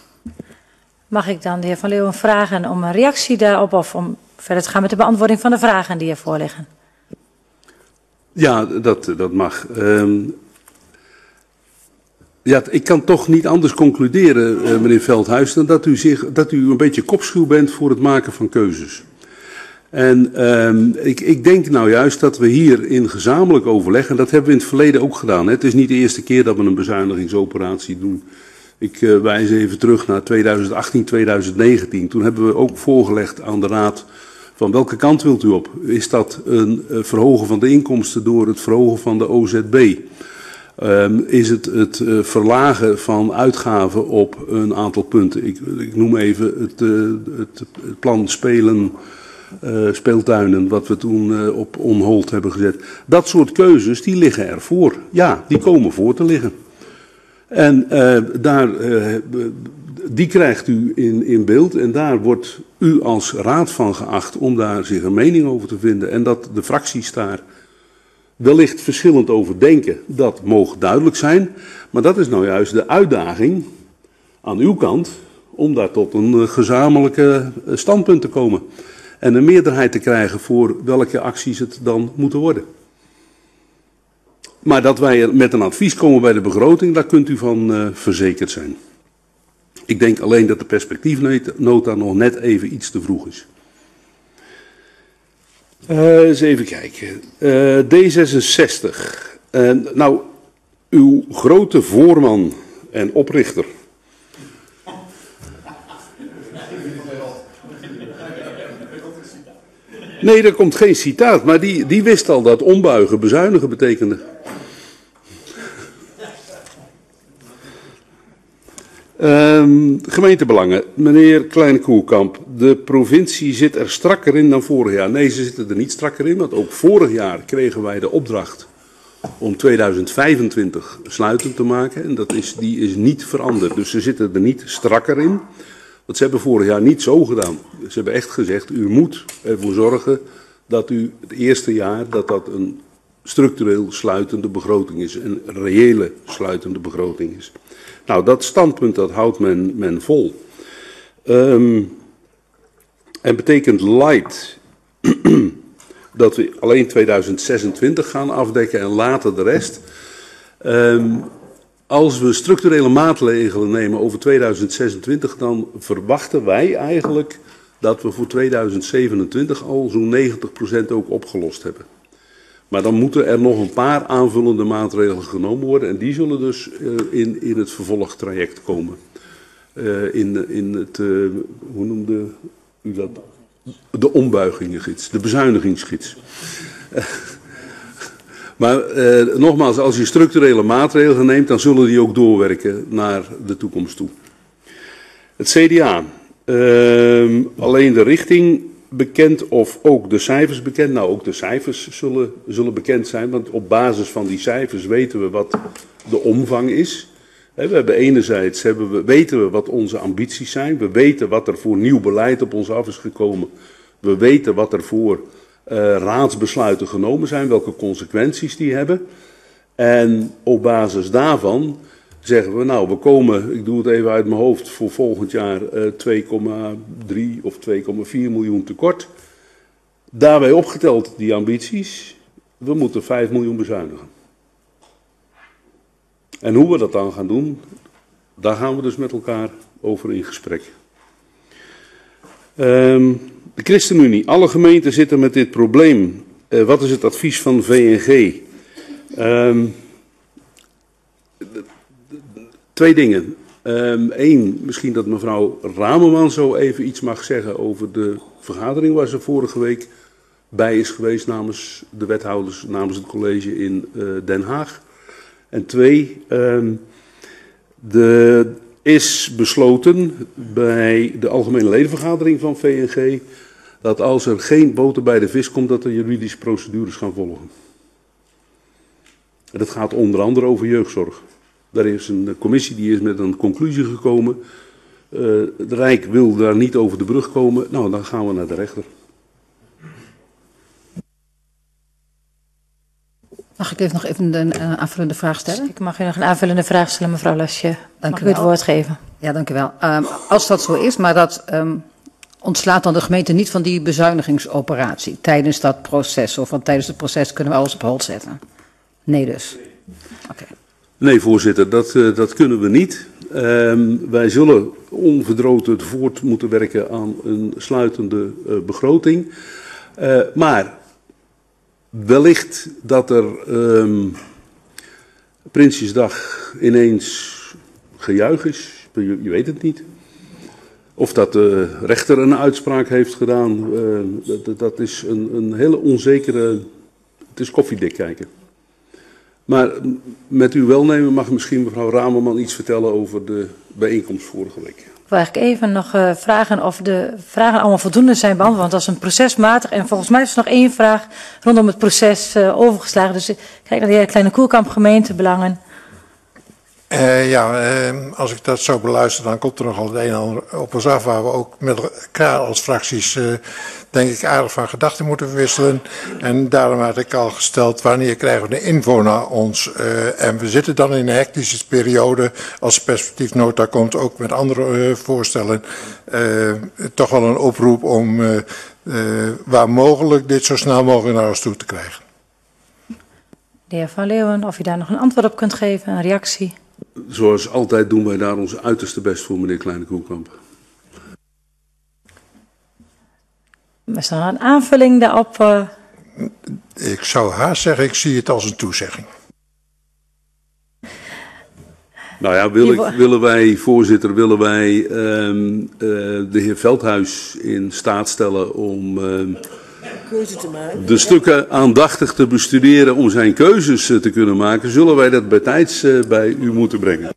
Mag ik dan de heer Van Leeuwen vragen om een reactie daarop of om verder te gaan met de beantwoording van de vragen die ervoor liggen? Ja, dat, dat mag. Um, Ja, ik kan toch niet anders concluderen, uh, meneer Veldhuis, dan dat u, zich, dat u een beetje kopschuw bent voor het maken van keuzes. En um, ik, ik denk nou juist dat we hier in gezamenlijk overleg, en dat hebben we in het verleden ook gedaan. Hè. Het is niet de eerste keer dat we een bezuinigingsoperatie doen. Ik uh, wijs even terug naar tweeduizend achttien, tweeduizend negentien. Toen hebben we ook voorgelegd aan de Raad van welke kant wilt u op? Is dat een uh, verhogen van de inkomsten door het verhogen van de O Z B? Um, is het het uh, verlagen van uitgaven op een aantal punten. Ik, ik noem even het, uh, het, het plan spelen, uh, speeltuinen, wat we toen uh, op on hold hebben gezet. Dat soort keuzes, die liggen ervoor. Ja, die komen voor te liggen. En uh, daar, uh, die krijgt u in, in beeld en daar wordt u als raad van geacht om daar zich een mening over te vinden. En dat de fracties daar wellicht verschillend over denken, dat mogen duidelijk zijn. Maar dat is nou juist de uitdaging aan uw kant om daar tot een gezamenlijke standpunt te komen. En een meerderheid te krijgen voor welke acties het dan moeten worden. Maar dat wij met een advies komen bij de begroting, daar kunt u van uh, verzekerd zijn. Ik denk alleen dat de perspectiefnota nog net even iets te vroeg is. Uh, eens even kijken. Uh, D zesenzestig. Uh, nou, uw grote voorman en oprichter. Nee, er komt geen citaat, maar die, die wist al dat ombuigen bezuinigen betekende. Um, gemeentebelangen. Meneer Kleine-Koerkamp, de provincie zit er strakker in dan vorig jaar. Nee, ze zitten er niet strakker in, want ook vorig jaar kregen wij de opdracht om tweeduizend vijfentwintig sluitend te maken. En dat is, die is niet veranderd, dus ze zitten er niet strakker in. Want ze hebben vorig jaar niet zo gedaan. Ze hebben echt gezegd, u moet ervoor zorgen dat u het eerste jaar dat dat een structureel sluitende begroting is. Een reële sluitende begroting is. Nou, dat standpunt dat houdt men, men vol. Um, en betekent light dat we alleen tweeduizend zesentwintig gaan afdekken en later de rest. Um, als we structurele maatregelen nemen over tweeduizend zesentwintig, dan verwachten wij eigenlijk dat we voor tweeduizend zevenentwintig al zo'n negentig procent ook opgelost hebben. Maar dan moeten er nog een paar aanvullende maatregelen genomen worden. En die zullen dus uh, in, in het vervolgtraject komen. Uh, in, in het, uh, hoe noemde u dat? De ombuigingengids, de bezuinigingsgids. Uh, maar uh, nogmaals, als je structurele maatregelen neemt, dan zullen die ook doorwerken naar de toekomst toe. Het C D A. Uh, alleen de richting bekend of ook de cijfers bekend? Nou, ook de cijfers zullen, zullen bekend zijn, want op basis van die cijfers weten we wat de omvang is. We hebben enerzijds hebben we, weten we wat onze ambities zijn, we weten wat er voor nieuw beleid op ons af is gekomen, we weten wat er voor uh, raadsbesluiten genomen zijn, welke consequenties die hebben. En op basis daarvan zeggen we, nou, we komen, ik doe het even uit mijn hoofd, voor volgend jaar uh, twee komma drie of twee komma vier miljoen tekort. Daarbij opgeteld die ambities, we moeten vijf miljoen bezuinigen. En hoe we dat dan gaan doen, daar gaan we dus met elkaar over in gesprek. Um, de ChristenUnie, alle gemeenten zitten met dit probleem. Uh, wat is het advies van V N G? Um, Twee dingen. Eén, um, misschien dat mevrouw Ramerman zo even iets mag zeggen over de vergadering waar ze vorige week bij is geweest namens de wethouders, namens het college in uh, Den Haag. En twee, um, er is besloten bij de algemene ledenvergadering van V N G dat als er geen boter bij de vis komt, dat er juridische procedures gaan volgen. En dat gaat onder andere over jeugdzorg. Daar is een commissie die is met een conclusie gekomen. Uh, het Rijk wil daar niet over de brug komen. Nou, dan gaan we naar de rechter. Mag ik even nog even een uh, aanvullende vraag stellen? Ik mag u nog een aanvullende vraag stellen, mevrouw Lasje. Dank mag u u het wel. woord geven? Ja, dank u wel. Um, als dat zo is, maar dat um, ontslaat dan de gemeente niet van die bezuinigingsoperatie tijdens dat proces, of van tijdens het proces kunnen we alles op hold zetten? Nee dus. Oké. Okay. Nee, voorzitter, dat, uh, dat kunnen we niet. Um, wij zullen onverdroten voort moeten werken aan een sluitende uh, begroting. Uh, maar wellicht dat er um, Prinsjesdag ineens gejuich is, je, je weet het niet. Of dat de rechter een uitspraak heeft gedaan, uh, dat, dat is een, een hele onzekere, het is koffiedik kijken. Maar met uw welnemen mag misschien mevrouw Ramerman iets vertellen over de bijeenkomst vorige week. Ik wil eigenlijk even nog uh, vragen of de vragen allemaal voldoende zijn beantwoord. Want dat is een procesmatig. En volgens mij is er nog één vraag rondom het proces uh, overgeslagen. Dus ik kijk naar de heer Kleine-Koerkamp, gemeentebelangen. Uh, ja, uh, als ik dat zo beluister, dan komt er nogal het een en ander op ons af waar we ook met elkaar als fracties, uh, denk ik, aardig van gedachten moeten verwisselen. En daarom had ik al gesteld, wanneer krijgen we de info naar ons? Uh, en we zitten dan in een hectische periode, als de perspectiefnota komt, ook met andere uh, voorstellen. Uh, toch wel een oproep om uh, uh, waar mogelijk dit zo snel mogelijk naar ons toe te krijgen. De heer Van Leeuwen, of u daar nog een antwoord op kunt geven, een reactie? Zoals altijd doen wij daar ons uiterste best voor, meneer Kleine-Koelkamp. Is er nog een aanvulling daarop? Uh... Ik zou haast zeggen, ik zie het als een toezegging. Nou ja, wil ik, willen wij, voorzitter, willen wij um, uh, de heer Veldhuis in staat stellen om um, keuze te maken. de stukken aandachtig te bestuderen om zijn keuzes uh, te kunnen maken, zullen wij dat bij tijds uh, bij u moeten brengen.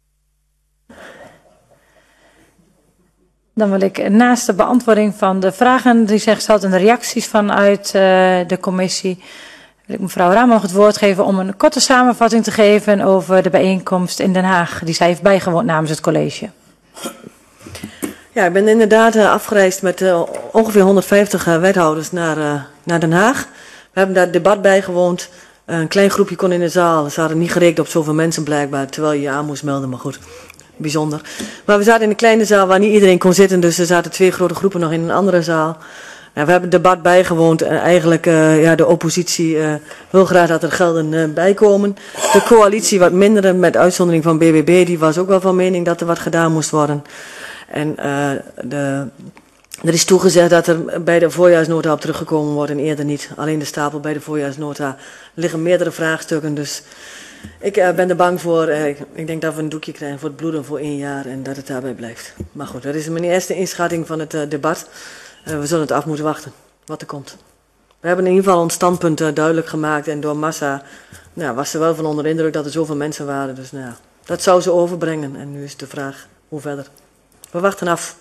Dan wil ik naast de beantwoording van de vragen die zijn gesteld en de reacties vanuit uh, de commissie, wil ik mevrouw Raam nog het woord geven om een korte samenvatting te geven over de bijeenkomst in Den Haag, die zij heeft bijgewoond namens het college. Ja, ik ben inderdaad uh, afgereisd met uh, ongeveer honderdvijftig uh, wethouders naar, uh, naar Den Haag. We hebben daar het debat bijgewoond. Uh, een klein groepje kon in de zaal. Ze hadden niet gerekend op zoveel mensen blijkbaar, terwijl je je aan moest melden, maar goed. Bijzonder. Maar we zaten in een kleine zaal waar niet iedereen kon zitten, dus er zaten twee grote groepen nog in een andere zaal. Ja, we hebben het debat bijgewoond en eigenlijk uh, ja, de oppositie uh, wil graag dat er gelden uh, bijkomen. De coalitie wat minder, met uitzondering van B B B, die was ook wel van mening dat er wat gedaan moest worden. En uh, de, er is toegezegd dat er bij de voorjaarsnota op teruggekomen wordt en eerder niet. Alleen de stapel bij de voorjaarsnota liggen meerdere vraagstukken, dus ik uh, ben er bang voor. Uh, ik denk dat we een doekje krijgen voor het bloeden voor één jaar en dat het daarbij blijft. Maar goed, dat is mijn eerste inschatting van het uh, debat. Uh, we zullen het af moeten wachten, wat er komt. We hebben in ieder geval ons standpunt uh, duidelijk gemaakt en door massa nou, was ze wel van onder indruk dat er zoveel mensen waren. Dus nou, dat zou ze overbrengen en nu is de vraag hoe verder. We wachten af.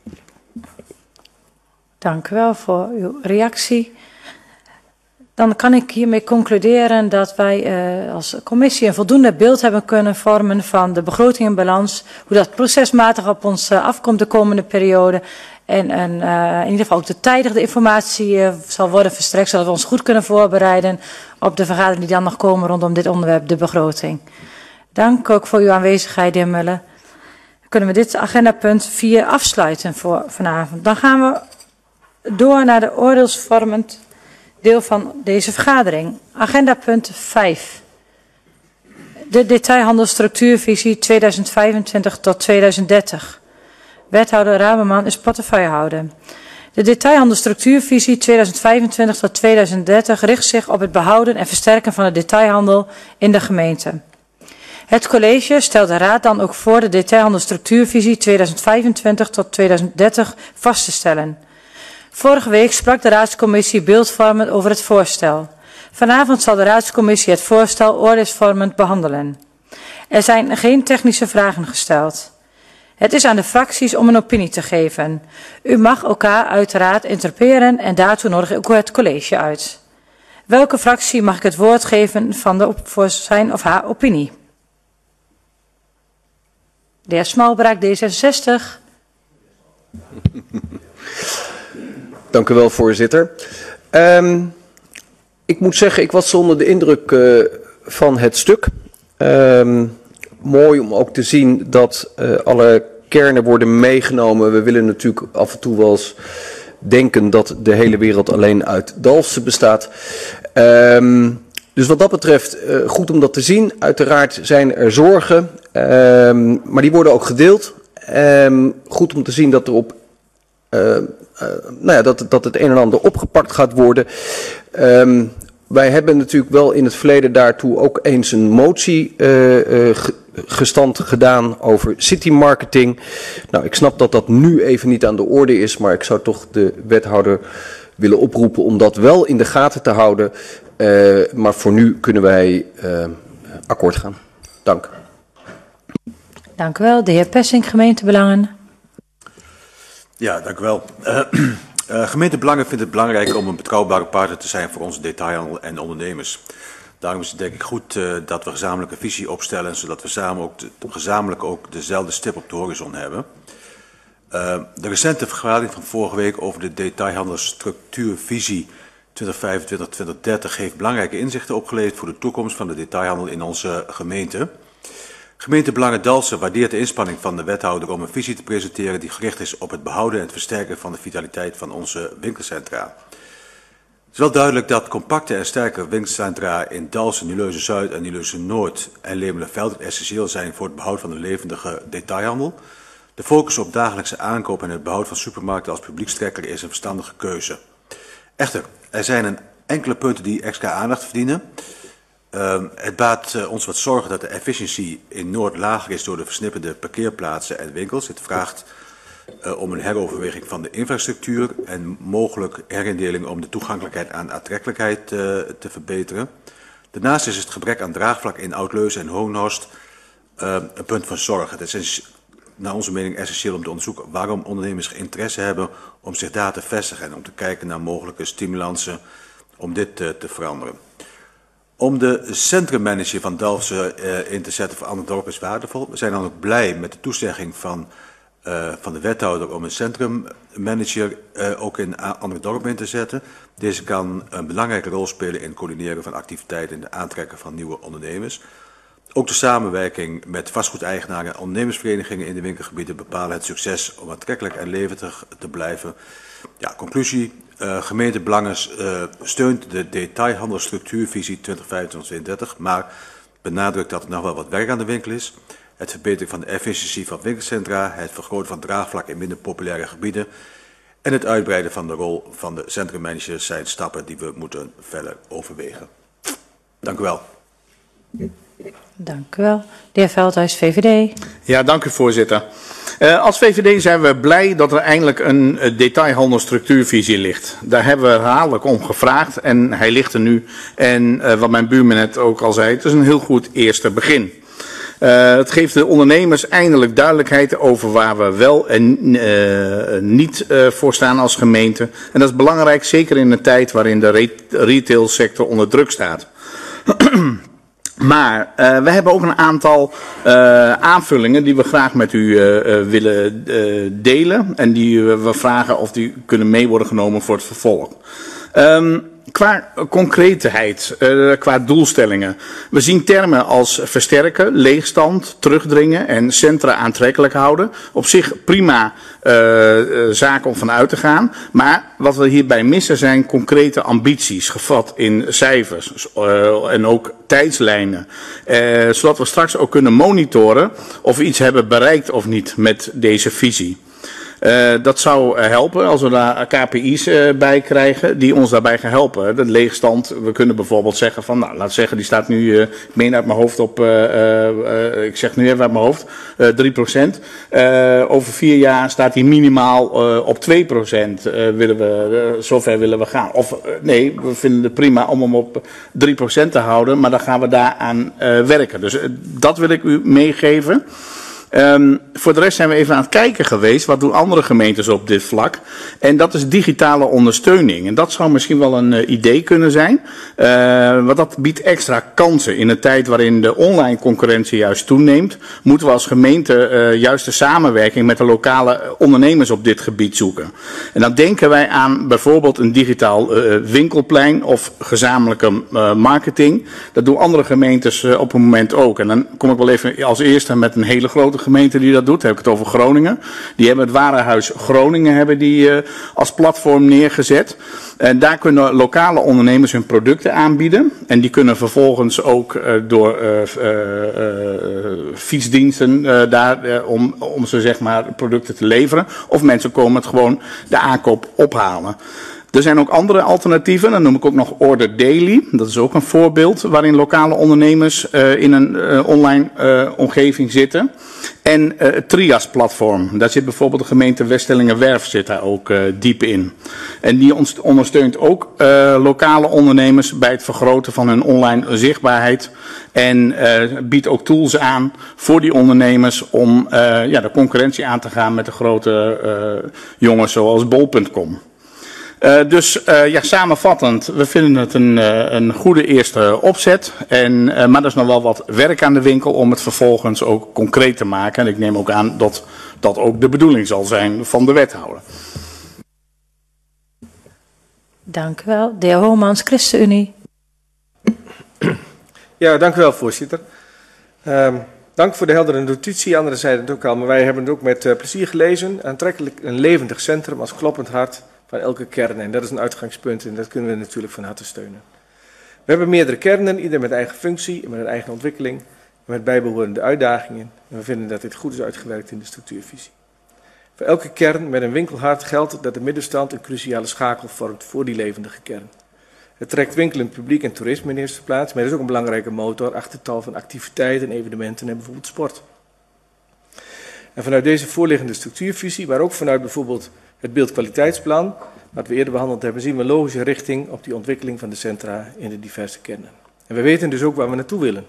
Dank u wel voor uw reactie. Dan kan ik hiermee concluderen dat wij uh, als commissie een voldoende beeld hebben kunnen vormen van de begroting en balans, hoe dat procesmatig op ons uh, afkomt de komende periode en, en uh, in ieder geval ook de tijdige informatie uh, zal worden verstrekt, zodat we ons goed kunnen voorbereiden op de vergadering die dan nog komen rondom dit onderwerp, de begroting. Dank ook voor uw aanwezigheid, de heer Muller. Dan kunnen we dit agendapunt vier afsluiten voor vanavond. Dan gaan we door naar de oordeelsvormend deel van deze vergadering. Agenda punt vijf. De detailhandelstructuurvisie tweeduizend vijfentwintig tot tweeduizend dertig. Wethouder Raberman is portefeuillehouder. De detailhandelstructuurvisie tweeduizend vijfentwintig tot tweeduizend dertig richt zich op het behouden en versterken van de detailhandel in de gemeente. Het college stelt de raad dan ook voor de detailhandelstructuurvisie tweeduizend vijfentwintig tot tweeduizend dertig vast te stellen. Vorige week sprak de raadscommissie beeldvormend over het voorstel. Vanavond zal de raadscommissie het voorstel oordeelsvormend behandelen. Er zijn geen technische vragen gesteld. Het is aan de fracties om een opinie te geven. U mag elkaar uiteraard interpelleren en daartoe nodig ik ook het college uit. Welke fractie mag ik het woord geven van de, voor zijn of haar opinie? De heer Smalbraak, D zesenzestig. Dank u wel, voorzitter. Um, ik moet zeggen, ik was onder de indruk uh, van het stuk. Um, mooi om ook te zien dat uh, alle kernen worden meegenomen. We willen natuurlijk af en toe wel eens denken dat de hele wereld alleen uit Dalfsen bestaat. Um, dus wat dat betreft, uh, goed om dat te zien. Uiteraard zijn er zorgen, um, maar die worden ook gedeeld. Um, goed om te zien dat er op Uh, uh, nou ja, dat, dat het een en ander opgepakt gaat worden. Um, wij hebben natuurlijk wel in het verleden daartoe ook eens een motie uh, uh, gestand gedaan over city marketing. Nou, ik snap dat dat nu even niet aan de orde is, maar ik zou toch de wethouder willen oproepen om dat wel in de gaten te houden. Uh, maar voor nu kunnen wij uh, akkoord gaan. Dank. Dank u wel. De heer Pessink, gemeentebelangen. Ja, dank u wel. Uh, uh, gemeentebelangen vindt het belangrijk om een betrouwbare partner te zijn voor onze detailhandel en ondernemers. Daarom is het denk ik goed uh, dat we gezamenlijk een visie opstellen, zodat we samen ook de, gezamenlijk ook dezelfde stip op de horizon hebben. Uh, de recente vergadering van vorige week over de detailhandelsstructuurvisie twintig vijfentwintig tot twintig dertig heeft belangrijke inzichten opgeleverd voor de toekomst van de detailhandel in onze gemeente. Gemeente Belangen Dalfsen waardeert de inspanning van de wethouder om een visie te presenteren die gericht is op het behouden en het versterken van de vitaliteit van onze winkelcentra. Het is wel duidelijk dat compacte en sterke winkelcentra in Dalfsen, Nuileusen-Zuid en Nuileusen-Noord en Lemelenveld essentieel zijn voor het behoud van een levendige detailhandel. De focus op dagelijkse aankoop en het behoud van supermarkten als publiekstrekker is een verstandige keuze. Echter, er zijn een enkele punten die extra aandacht verdienen. Uh, het baat uh, ons wat zorgen dat de efficiëntie in Noord lager is door de versnipperde parkeerplaatsen en winkels. Het vraagt uh, om een heroverweging van de infrastructuur en mogelijk herindeling om de toegankelijkheid en aantrekkelijkheid uh, te verbeteren. Daarnaast is het gebrek aan draagvlak in Oud-Leusden en Hoonhorst uh, een punt van zorg. Het is naar onze mening essentieel om te onderzoeken waarom ondernemers interesse hebben om zich daar te vestigen en om te kijken naar mogelijke stimulansen om dit uh, te veranderen. Om de centrummanager van Dalfsen uh, in te zetten voor ander dorp is waardevol. We zijn dan ook blij met de toezegging van, uh, van de wethouder om een centrummanager uh, ook in andere dorpen in te zetten. Deze kan een belangrijke rol spelen in het coördineren van activiteiten en de aantrekken van nieuwe ondernemers. Ook de samenwerking met vastgoedeigenaren en ondernemersverenigingen in de winkelgebieden bepalen het succes om aantrekkelijk en levendig te blijven. Ja, conclusie. Uh, gemeente Belangen uh, steunt de detailhandelsstructuurvisie twintig vijfentwintig tot twintig dertig, maar benadrukt dat er nog wel wat werk aan de winkel is. Het verbeteren van de efficiëntie van winkelcentra, het vergroten van draagvlak in minder populaire gebieden en het uitbreiden van de rol van de centrummanagers zijn stappen die we moeten verder overwegen. Dank u wel. Dank u wel. De heer Veldhuis, V V D. Ja, dank u voorzitter. Uh, als V V D zijn we blij dat er eindelijk een uh, detailhandelstructuurvisie ligt. Daar hebben we herhaaldelijk om gevraagd en hij ligt er nu. En uh, wat mijn buurman net ook al zei, het is een heel goed eerste begin. Uh, het geeft de ondernemers eindelijk duidelijkheid over waar we wel en uh, niet uh, voor staan als gemeente. En dat is belangrijk, zeker in een tijd waarin de re retailsector onder druk staat. Maar uh, we hebben ook een aantal uh, aanvullingen die we graag met u uh, uh, willen uh, delen. En die uh, we vragen of die kunnen mee worden genomen voor het vervolg. Um, Qua concreetheid, uh, qua doelstellingen. We zien termen als versterken, leegstand, terugdringen en centra aantrekkelijk houden. Op zich prima uh, uh, zaken om vanuit te gaan. Maar wat we hierbij missen zijn concrete ambities, gevat in cijfers uh, en ook tijdslijnen. Uh, zodat we straks ook kunnen monitoren of we iets hebben bereikt of niet met deze visie. Uh, dat zou helpen als we daar K P I's uh, bij krijgen die ons daarbij gaan helpen. De leegstand, we kunnen bijvoorbeeld zeggen van, nou laat zeggen die staat nu, uh, ik meen uit mijn hoofd op, uh, uh, ik zeg nu even uit mijn hoofd, uh, drie procent. Uh, over vier jaar staat die minimaal uh, op twee procent, uh, willen we, uh, zover willen we gaan. Of uh, nee, we vinden het prima om hem op drie procent te houden, maar dan gaan we daaraan uh, werken. Dus uh, dat wil ik u meegeven. Um, voor de rest zijn we even aan het kijken geweest, wat doen andere gemeentes op dit vlak. En dat is digitale ondersteuning. En dat zou misschien wel een uh, idee kunnen zijn. Uh, want dat biedt extra kansen. In een tijd waarin de online concurrentie juist toeneemt, moeten we als gemeente uh, juist de samenwerking met de lokale ondernemers op dit gebied zoeken. En dan denken wij aan bijvoorbeeld een digitaal uh, winkelplein of gezamenlijke uh, marketing. Dat doen andere gemeentes uh, op een moment ook. En dan kom ik wel even als eerste met een hele grote gemeente die dat doet, heb ik het over Groningen. Die hebben het Warenhuis Groningen hebben die, uh, als platform neergezet. En daar kunnen lokale ondernemers hun producten aanbieden. En die kunnen vervolgens ook uh, door uh, uh, uh, fietsdiensten uh, daar uh, om, om ze zeg maar producten te leveren. Of mensen komen het gewoon de aankoop ophalen. Er zijn ook andere alternatieven, dan noem ik ook nog Order Daily. Dat is ook een voorbeeld waarin lokale ondernemers uh, in een uh, online uh, omgeving zitten. En uh, het Trias-platform, daar zit bijvoorbeeld de gemeente Weststellingenwerf zit daar ook uh, diep in. En die ondersteunt ook uh, lokale ondernemers bij het vergroten van hun online zichtbaarheid. En uh, biedt ook tools aan voor die ondernemers om uh, ja, de concurrentie aan te gaan met de grote uh, jongens zoals bol punt com. Uh, dus uh, ja, samenvattend, we vinden het een, uh, een goede eerste opzet. En, uh, maar er is nog wel wat werk aan de winkel om het vervolgens ook concreet te maken. En ik neem ook aan dat dat ook de bedoeling zal zijn van de wethouder. Dank u wel. De heer Homans, ChristenUnie. Ja, dank u wel, voorzitter. Um, dank voor de heldere notitie. Anderen zeiden het ook al, maar wij hebben het ook met uh, plezier gelezen. Aantrekkelijk een levendig centrum als kloppend hart van elke kern. En dat is een uitgangspunt en dat kunnen we natuurlijk van harte steunen. We hebben meerdere kernen, ieder met eigen functie en met een eigen ontwikkeling. Met bijbehorende uitdagingen. En we vinden dat dit goed is uitgewerkt in de structuurvisie. Voor elke kern met een winkelhart geldt dat de middenstand een cruciale schakel vormt voor die levendige kern. Het trekt winkelend publiek en toerisme in eerste plaats, maar het is ook een belangrijke motor achter tal van activiteiten, evenementen en bijvoorbeeld sport. En vanuit deze voorliggende structuurvisie, maar ook vanuit bijvoorbeeld het beeldkwaliteitsplan, wat we eerder behandeld hebben, zien we een logische richting op die ontwikkeling van de centra in de diverse kernen. En we weten dus ook waar we naartoe willen.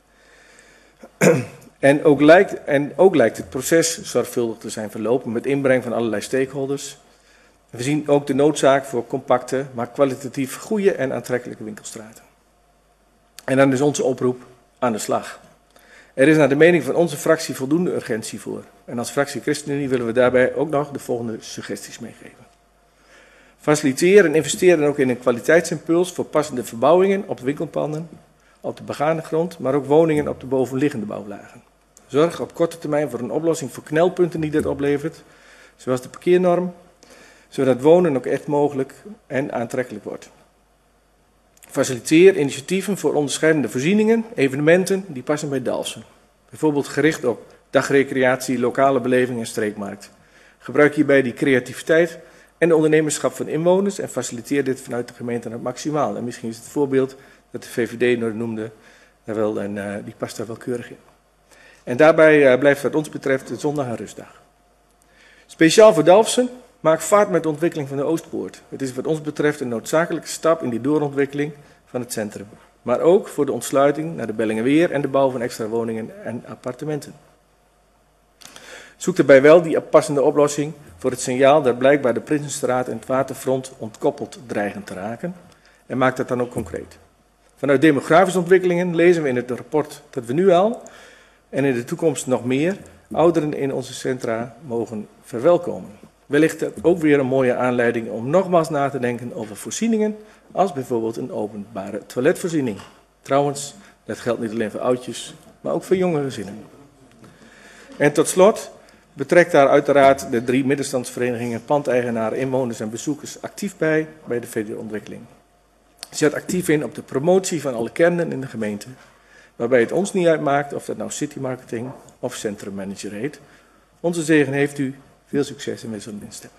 En ook, lijkt, en ook lijkt het proces zorgvuldig te zijn verlopen met inbreng van allerlei stakeholders. We zien ook de noodzaak voor compacte, maar kwalitatief goede en aantrekkelijke winkelstraten. En dan is onze oproep aan de slag. Er is naar de mening van onze fractie voldoende urgentie voor. En als fractie ChristenUnie willen we daarbij ook nog de volgende suggesties meegeven. Faciliteren en investeren ook in een kwaliteitsimpuls voor passende verbouwingen op winkelpanden, op de begane grond, maar ook woningen op de bovenliggende bouwlagen. Zorg op korte termijn voor een oplossing voor knelpunten die dit oplevert, zoals de parkeernorm, zodat wonen ook echt mogelijk en aantrekkelijk wordt. Faciliteer initiatieven voor onderscheidende voorzieningen, evenementen die passen bij Dalfsen. Bijvoorbeeld gericht op dagrecreatie, lokale beleving en streekmarkt. Gebruik hierbij die creativiteit en de ondernemerschap van inwoners en faciliteer dit vanuit de gemeente aan het maximaal. En misschien is het voorbeeld dat de V V D noemde, daar wel, en uh, die past daar wel keurig in. En daarbij uh, blijft wat ons betreft de zondag een rustdag. Speciaal voor Dalfsen, maak vaart met de ontwikkeling van de Oostpoort. Het is wat ons betreft een noodzakelijke stap in die doorontwikkeling van het centrum. Maar ook voor de ontsluiting naar de Bellingeweer en de bouw van extra woningen en appartementen. Zoek daarbij wel die passende oplossing voor het signaal dat blijkbaar de Prinsenstraat en het waterfront ontkoppeld dreigen te raken. En maak dat dan ook concreet. Vanuit demografische ontwikkelingen lezen we in het rapport dat we nu al en in de toekomst nog meer ouderen in onze centra mogen verwelkomen. Wellicht dat ook weer een mooie aanleiding om nogmaals na te denken over voorzieningen, als bijvoorbeeld een openbare toiletvoorziening. Trouwens, dat geldt niet alleen voor oudjes, maar ook voor jonge gezinnen. En tot slot, betrek daar uiteraard de drie middenstandsverenigingen, pandeigenaren, inwoners en bezoekers actief bij, bij de verdere ontwikkeling. Zet actief in op de promotie van alle kernen in de gemeente, waarbij het ons niet uitmaakt of dat nou city marketing of centrum manager heet. Onze zegen heeft u. Veel succes en we zullen instemmen.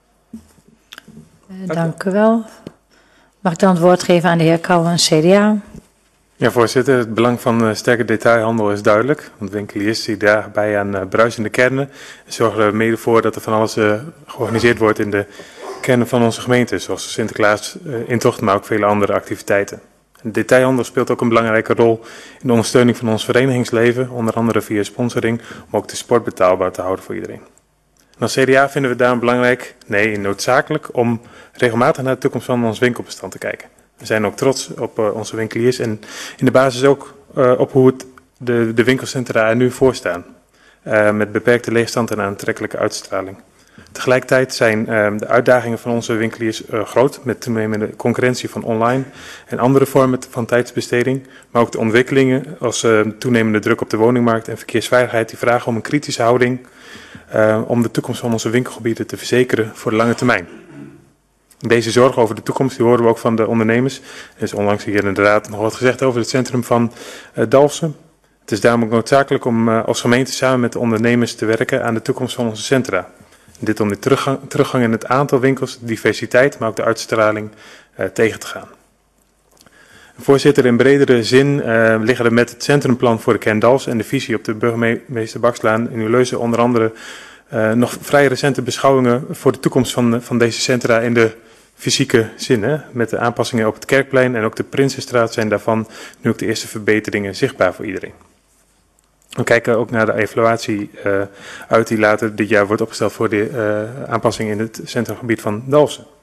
Dank, Dank u wel. Mag ik dan het woord geven aan de heer Kouwen, C D A? Ja, voorzitter. Het belang van uh, sterke detailhandel is duidelijk. Want winkeliers die dragen bij aan uh, bruisende kernen. En zorgen er mede voor dat er van alles uh, georganiseerd wordt in de kernen van onze gemeente. Zoals Sinterklaas uh, intocht, maar ook vele andere activiteiten. De detailhandel speelt ook een belangrijke rol in de ondersteuning van ons verenigingsleven. Onder andere via sponsoring, om ook de sport betaalbaar te houden voor iedereen. En als C D A vinden we het daarom belangrijk, nee noodzakelijk, om regelmatig naar de toekomst van ons winkelbestand te kijken. We zijn ook trots op uh, onze winkeliers en in de basis ook uh, op hoe het de, de winkelcentra er nu voor staan. Uh, met beperkte leegstand en aantrekkelijke uitstraling. Tegelijkertijd zijn uh, de uitdagingen van onze winkeliers uh, groot, met toenemende concurrentie van online en andere vormen van tijdsbesteding. Maar ook de ontwikkelingen als uh, toenemende druk op de woningmarkt en verkeersveiligheid die vragen om een kritische houding uh, om de toekomst van onze winkelgebieden te verzekeren voor de lange termijn. Deze zorgen over de toekomst die horen we ook van de ondernemers. Er is onlangs hier in de raad nog wat gezegd over het centrum van uh, Dalfsen. Het is daarom ook noodzakelijk om uh, als gemeente samen met de ondernemers te werken aan de toekomst van onze centra. Dit om de teruggang, teruggang in het aantal winkels, de diversiteit, maar ook de uitstraling uh, tegen te gaan. Voorzitter, in bredere zin uh, liggen er met het centrumplan voor de kern Dalfsen en de visie op de burgemeester Bakslaan in Uleuzen onder andere uh, nog vrij recente beschouwingen voor de toekomst van, van deze centra in de fysieke zin. Hè? Met de aanpassingen op het Kerkplein en ook de Prinsenstraat zijn daarvan nu ook de eerste verbeteringen zichtbaar voor iedereen. We kijken ook naar de evaluatie uh, uit die later dit jaar wordt opgesteld voor de uh, aanpassing in het centrumgebied van Dalfsen.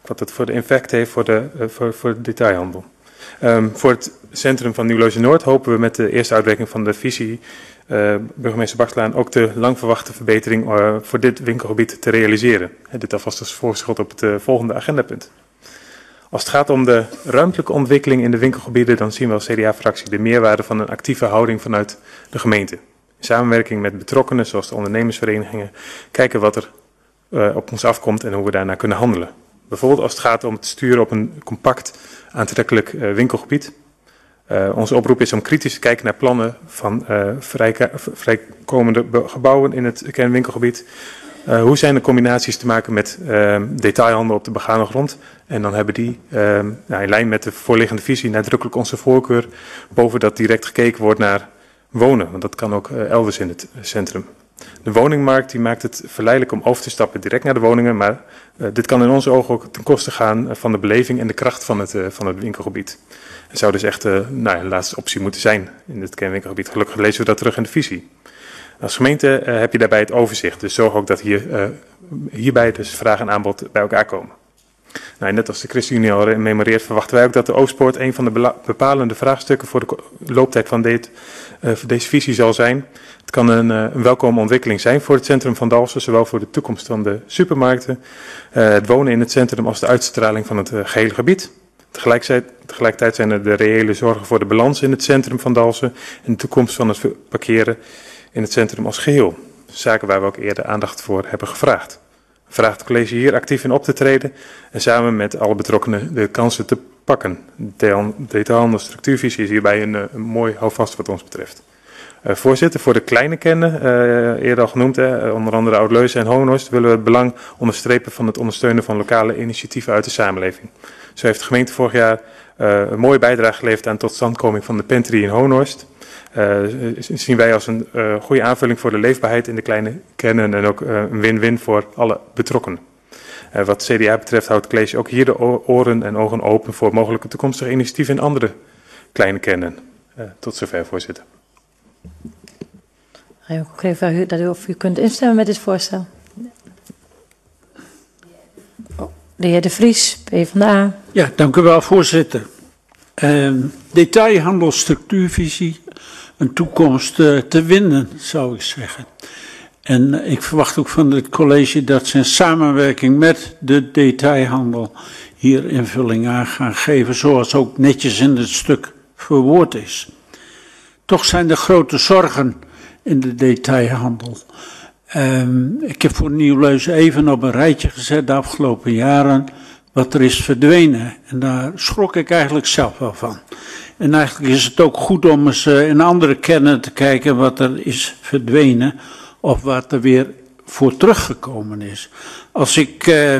wat het voor de impact heeft voor de, uh, voor, voor de detailhandel. Um, voor het centrum van Nieuw-Leuzen-Noord hopen we met de eerste uitwerking van de visie, uh, burgemeester Bakslaan, ook de lang verwachte verbetering uh, voor dit winkelgebied te realiseren. Uh, dit alvast als voorschot op het uh, volgende agendapunt. Als het gaat om de ruimtelijke ontwikkeling in de winkelgebieden, dan zien we als C D A-fractie de meerwaarde van een actieve houding vanuit de gemeente. In samenwerking met betrokkenen, zoals de ondernemersverenigingen, kijken wat er uh, op ons afkomt en hoe we daarna kunnen handelen. Bijvoorbeeld als het gaat om het sturen op een compact, aantrekkelijk uh, winkelgebied. Uh, onze oproep is om kritisch te kijken naar plannen van uh, vrij, vrijkomende gebouwen in het kernwinkelgebied. Uh, hoe zijn de combinaties te maken met uh, detailhandel op de begane grond? En dan hebben die uh, nou, in lijn met de voorliggende visie nadrukkelijk onze voorkeur boven dat direct gekeken wordt naar wonen. Want dat kan ook uh, elders in het centrum. De woningmarkt die maakt het verleidelijk om over te stappen direct naar de woningen. Maar uh, dit kan in onze ogen ook ten koste gaan van de beleving en de kracht van het, uh, van het winkelgebied. Het zou dus echt uh, nou, een laatste optie moeten zijn in het kernwinkelgebied. Gelukkig lezen we dat terug in de visie. Als gemeente uh, heb je daarbij het overzicht. Dus zorg ook dat hier, uh, hierbij dus vraag en aanbod bij elkaar komen. Nou, net als de ChristenUnie al memoreert, verwachten wij ook dat de Oostpoort een van de bepalende vraagstukken voor de looptijd van dit, uh, voor deze visie zal zijn. Het kan een, uh, een welkome ontwikkeling zijn voor het centrum van Dalfsen, zowel voor de toekomst van de supermarkten, uh, het wonen in het centrum als de uitstraling van het uh, gehele gebied. Tegelijkertijd, tegelijkertijd zijn er de reële zorgen voor de balans in het centrum van Dalfsen en de toekomst van het parkeren in het centrum als geheel. Zaken waar we ook eerder aandacht voor hebben gevraagd. We vragen het college hier actief in op te treden en samen met alle betrokkenen de kansen te pakken. De detailhandel structuurvisie is hierbij een, een mooi houvast wat ons betreft. Uh, voorzitter, voor de kleine kernen, uh, eerder al genoemd, hè, onder andere Oud-Leuzen en Honghorst, willen we het belang onderstrepen van het ondersteunen van lokale initiatieven uit de samenleving. Zo heeft de gemeente vorig jaar uh, een mooie bijdrage geleverd aan totstandkoming van de Pantry in Honghorst. Uh, zien wij als een uh, goede aanvulling voor de leefbaarheid in de kleine kernen en ook uh, een win-win voor alle betrokkenen. Uh, wat C D A betreft houdt het college ook hier de oren en ogen open voor mogelijke toekomstige initiatieven in andere kleine kernen. Uh, tot zover, voorzitter. Ga je ook even vragen dat u, of u kunt instemmen met dit voorstel? Oh, de heer De Vries, PvdA. Ja, dank u wel, voorzitter. Uh, detailhandelsstructuurvisie, een toekomst uh, te winnen, zou ik zeggen. En uh, ik verwacht ook van het college dat ze in samenwerking met de detailhandel hier invulling aan gaan geven, zoals ook netjes in het stuk verwoord is. Toch zijn er grote zorgen in de detailhandel. Um, ik heb voor Nieuw-Leuzen even op een rijtje gezet de afgelopen jaren wat er is verdwenen. En daar schrok ik eigenlijk zelf wel van. En eigenlijk is het ook goed om eens uh, in andere kernen te kijken wat er is verdwenen of wat er weer voor teruggekomen is. Als ik uh,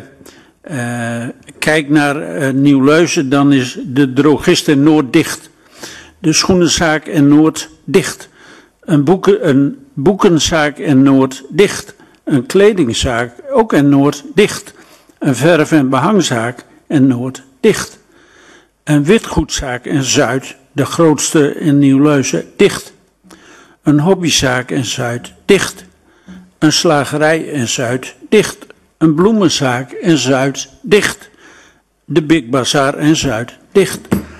uh, kijk naar uh, Nieuw-Leuzen, dan is de drogist in Noord dicht. De schoenenzaak in Noord dicht. Een, boeken, een boekenzaak in Noord dicht. Een kledingzaak ook in Noord dicht. Een verf- en behangzaak in Noord dicht. Een witgoedzaak in Zuid, de grootste in Nieuw-Leuzen, dicht. Een hobbyzaak in Zuid dicht. Een slagerij in Zuid dicht. Een bloemenzaak in Zuid dicht. De Big Bazaar in Zuid dicht.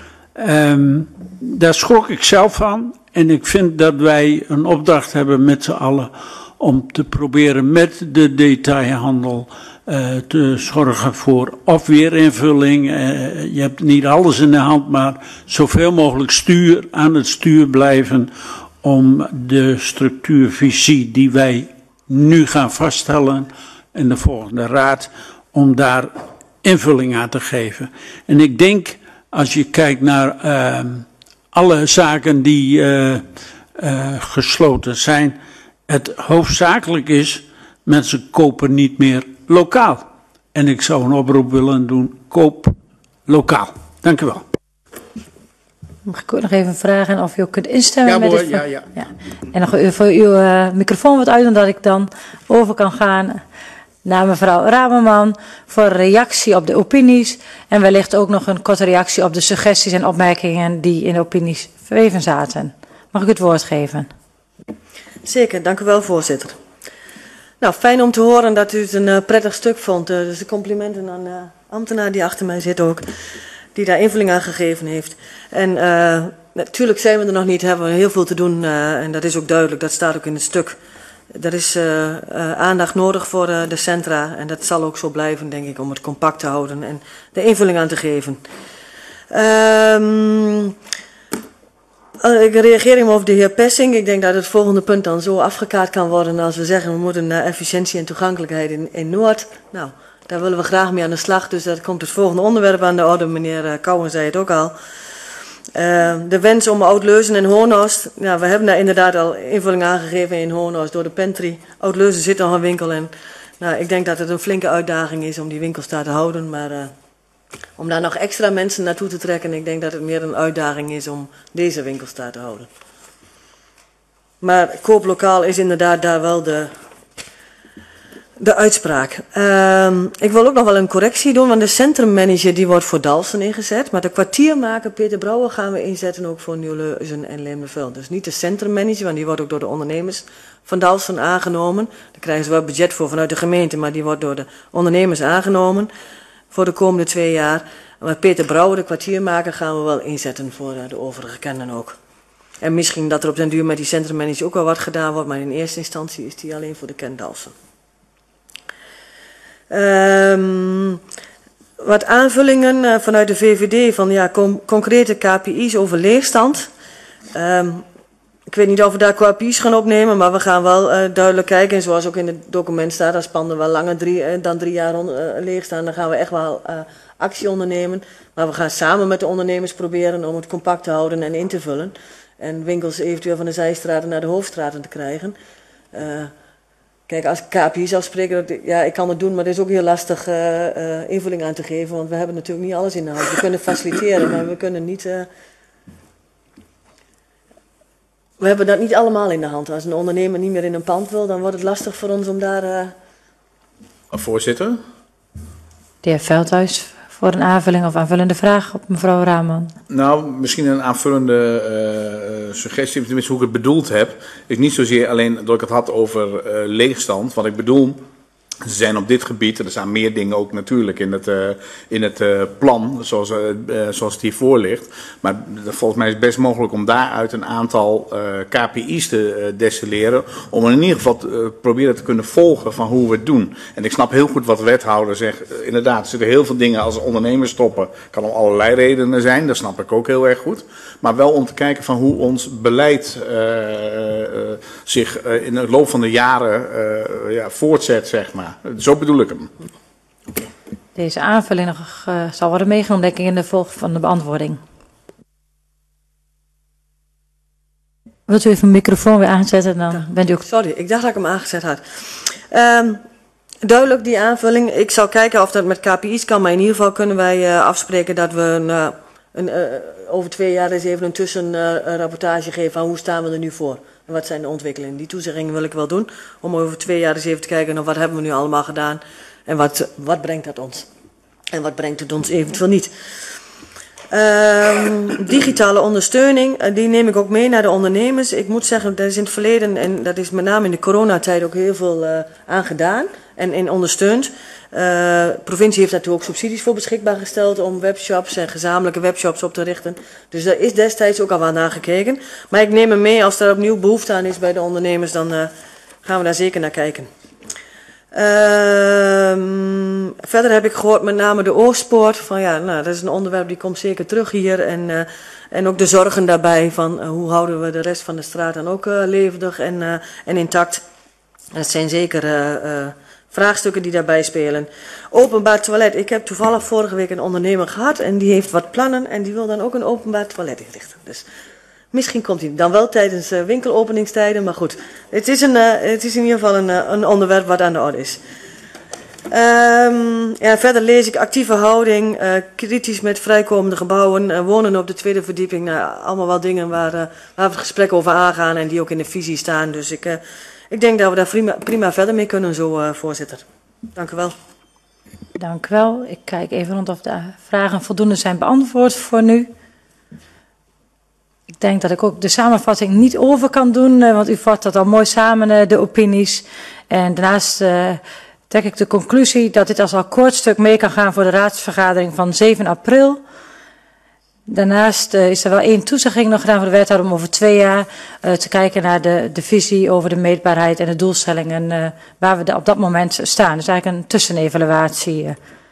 Um, daar schrok ik zelf van. En ik vind dat wij een opdracht hebben met z'n allen om te proberen met de detailhandel uh, te zorgen voor of weer invulling. Uh, je hebt niet alles in de hand, maar zoveel mogelijk stuur aan het stuur blijven om de structuurvisie die wij nu gaan vaststellen in de volgende raad, om daar invulling aan te geven. En ik denk, als je kijkt naar uh, alle zaken die uh, uh, gesloten zijn, het hoofdzakelijk is, mensen kopen niet meer lokaal. En ik zou een oproep willen doen, koop lokaal. Dank u wel. Mag ik ook nog even vragen of u ook kunt instemmen ja, met hoor, dit? Ja, ja. ja. En nog voor uw uh, microfoon wat uit, omdat ik dan over kan gaan naar mevrouw Ramerman voor een reactie op de opinies. En wellicht ook nog een korte reactie op de suggesties en opmerkingen die in de opinies verweven zaten. Mag ik het woord geven? Zeker, dank u wel, voorzitter. Nou, fijn om te horen dat u het een uh, prettig stuk vond. Uh, dus de complimenten aan de uh, ambtenaar die achter mij zit ook, die daar invulling aan gegeven heeft. En uh, natuurlijk zijn we er nog niet, hebben we heel veel te doen uh, en dat is ook duidelijk, dat staat ook in het stuk. Er is uh, uh, aandacht nodig voor uh, de centra en dat zal ook zo blijven, denk ik, om het compact te houden en de invulling aan te geven. Um, Ik reageer hem over de heer Pessing. Ik denk dat het volgende punt dan zo afgekaart kan worden als we zeggen we moeten naar efficiëntie en toegankelijkheid in, in Noord. Nou, daar willen we graag mee aan de slag, dus dat komt het volgende onderwerp aan de orde. Meneer Kouwen zei het ook al. Uh, de wens om Oud-Leuzen en Hornhorst. Ja, we hebben daar inderdaad al invulling aangegeven in Hornhorst door de Pantry. Oud-Leuzen zit nog een winkel en nou, ik denk dat het een flinke uitdaging is om die winkels daar te houden, maar uh, om daar nog extra mensen naartoe te trekken, ik denk dat het meer een uitdaging is om deze winkels daar te houden. Maar kooplokaal is inderdaad daar wel de, de uitspraak. Uh, ik wil ook nog wel een correctie doen, want de centrummanager die wordt voor Dalfsen ingezet, maar de kwartiermaker Peter Brouwer gaan we inzetten ook voor Nieuw-Leuzen en Leemderveld. Dus niet de centrummanager, want die wordt ook door de ondernemers van Dalfsen aangenomen. Daar krijgen ze wel budget voor vanuit de gemeente, maar die wordt door de ondernemers aangenomen voor de komende twee jaar. Maar Peter Brouwer, de kwartiermaker, gaan we wel inzetten voor de overige kenden ook. En misschien dat er op den duur met die centrummanager ook wel wat gedaan wordt, maar in eerste instantie is die alleen voor de ken Dalfsen. Um, wat aanvullingen uh, vanuit de V V D van ja, com concrete K P I's over leegstand. Um, ik weet niet of we daar K P I's gaan opnemen, maar we gaan wel uh, duidelijk kijken. En zoals ook in het document staat, als panden wel langer drie, uh, dan drie jaar on, uh, leeg staan, dan gaan we echt wel uh, actie ondernemen. Maar we gaan samen met de ondernemers proberen om het compact te houden en in te vullen. En winkels eventueel van de zijstraten naar de hoofdstraten te krijgen. Uh, Kijk, als K P I afspreken, ja, ik kan het doen, maar het is ook heel lastig uh, uh, invulling aan te geven, want we hebben natuurlijk niet alles in de hand. We kunnen faciliteren, maar we kunnen niet... Uh, we hebben dat niet allemaal in de hand. Als een ondernemer niet meer in een pand wil, dan wordt het lastig voor ons om daar... Uh... Voorzitter? De heer Veldhuis, voor een aanvulling of aanvullende vraag op mevrouw Raman. Nou, misschien een aanvullende uh, suggestie, tenminste hoe ik het bedoeld heb. Is niet zozeer alleen dat ik het had over uh, leegstand. Wat ik bedoel, ze zijn op dit gebied, er staan meer dingen ook natuurlijk in het, uh, in het uh, plan, zoals, uh, uh, zoals het hiervoor ligt. Maar volgens mij is het best mogelijk om daaruit een aantal uh, K P I's te uh, destilleren. Om in ieder geval te, uh, proberen te kunnen volgen van hoe we het doen. En ik snap heel goed wat de wethouder zegt. Uh, inderdaad, er zitten heel veel dingen als ondernemers stoppen. Kan om allerlei redenen zijn, dat snap ik ook heel erg goed. Maar wel om te kijken van hoe ons beleid uh, uh, zich uh, in de loop van de jaren uh, ja, voortzet, zeg maar. Zo bedoel ik hem. Deze aanvulling nog, uh, zal worden meegenomen, denk ik, in de volg van de beantwoording. Wilt u even een microfoon weer aanzetten, dan ja. bent u ook... Sorry, ik dacht dat ik hem aangezet had. Um, duidelijk die aanvulling. Ik zal kijken of dat met K P I's kan, maar in ieder geval kunnen wij uh, afspreken dat we een, uh, een, uh, over twee jaar eens even een tussenrapportage uh, geven van hoe staan we er nu voor. En wat zijn de ontwikkelingen? Die toezeggingen wil ik wel doen. Om over twee jaar eens even te kijken naar wat hebben we nu allemaal gedaan. En wat, wat brengt dat ons? En wat brengt het ons eventueel niet? Um, digitale ondersteuning, uh, die neem ik ook mee naar de ondernemers. Ik moet zeggen, dat is in het verleden, en dat is met name in de coronatijd ook heel veel uh, aan gedaan en, en ondersteund. Uh, de provincie heeft daar ook subsidies voor beschikbaar gesteld om webshops en gezamenlijke webshops op te richten. Dus daar is destijds ook al wat naar gekeken. Maar ik neem hem mee, als er opnieuw behoefte aan is bij de ondernemers, dan uh, gaan we daar zeker naar kijken. Uh, verder heb ik gehoord met name de Oospoort. Van ja, nou, dat is een onderwerp die komt zeker terug hier. En, uh, en ook de zorgen daarbij van uh, hoe houden we de rest van de straat dan ook uh, levendig en, uh, en intact. Dat zijn zeker uh, uh, vraagstukken die daarbij spelen. Openbaar toilet. Ik heb toevallig vorige week een ondernemer gehad en die heeft wat plannen en die wil dan ook een openbaar toilet inrichten. Dus misschien komt hij dan wel tijdens uh, winkelopeningstijden, maar goed. Het is, een, uh, het is in ieder geval een, uh, een onderwerp wat aan de orde is. Um, ja, verder lees ik actieve houding, uh, kritisch met vrijkomende gebouwen, uh, wonen op de tweede verdieping. Nou, allemaal wel dingen waar, uh, waar we gesprek over aangaan en die ook in de visie staan. Dus ik, uh, ik denk dat we daar prima, prima verder mee kunnen, zo uh, voorzitter. Dank u wel. Dank u wel. Ik kijk even rond of de vragen voldoende zijn beantwoord voor nu. Ik denk dat ik ook de samenvatting niet over kan doen, uh, want u vat dat al mooi samen, uh, de opinies. En daarnaast uh, trek ik de conclusie dat dit als akkoordstuk mee kan gaan voor de raadsvergadering van zeven april. Daarnaast uh, is er wel één toezegging nog gedaan voor de wethouder om over twee jaar uh, te kijken naar de, de visie over de meetbaarheid en de doelstellingen uh, waar we de, op dat moment staan. Dus eigenlijk een tussenevaluatie. Uh.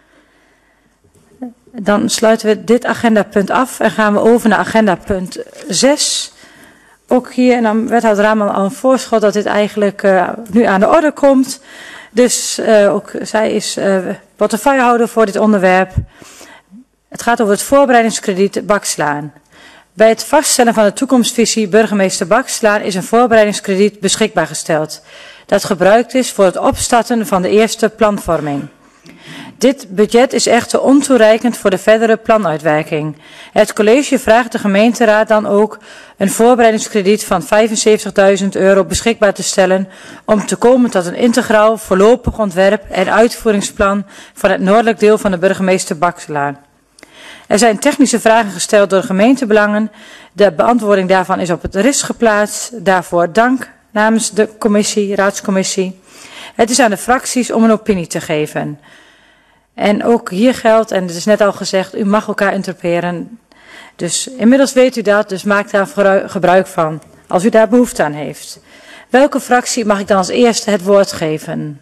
Dan sluiten we dit agendapunt af en gaan we over naar agendapunt zes. Ook hier, en dan wethouder Raman al een voorschot dat dit eigenlijk uh, nu aan de orde komt. Dus uh, ook zij is uh, portefeuillehouder voor dit onderwerp. Het gaat over het voorbereidingskrediet Bakslaan. Bij het vaststellen van de toekomstvisie burgemeester Bakslaan is een voorbereidingskrediet beschikbaar gesteld. Dat gebruikt is voor het opstarten van de eerste planvorming. Dit budget is echter ontoereikend voor de verdere planuitwerking. Het college vraagt de gemeenteraad dan ook een voorbereidingskrediet van vijfenzeventigduizend euro beschikbaar te stellen om te komen tot een integraal voorlopig ontwerp en uitvoeringsplan van het noordelijk deel van de burgemeester Bakslaan. Er zijn technische vragen gesteld door de gemeentebelangen. De beantwoording daarvan is op het R I S geplaatst. Daarvoor dank namens de commissie, raadscommissie. Het is aan de fracties om een opinie te geven. En ook hier geldt, en het is net al gezegd, u mag elkaar interpreteren. Dus inmiddels weet u dat, dus maak daar gebruik van, als u daar behoefte aan heeft. Welke fractie mag ik dan als eerste het woord geven?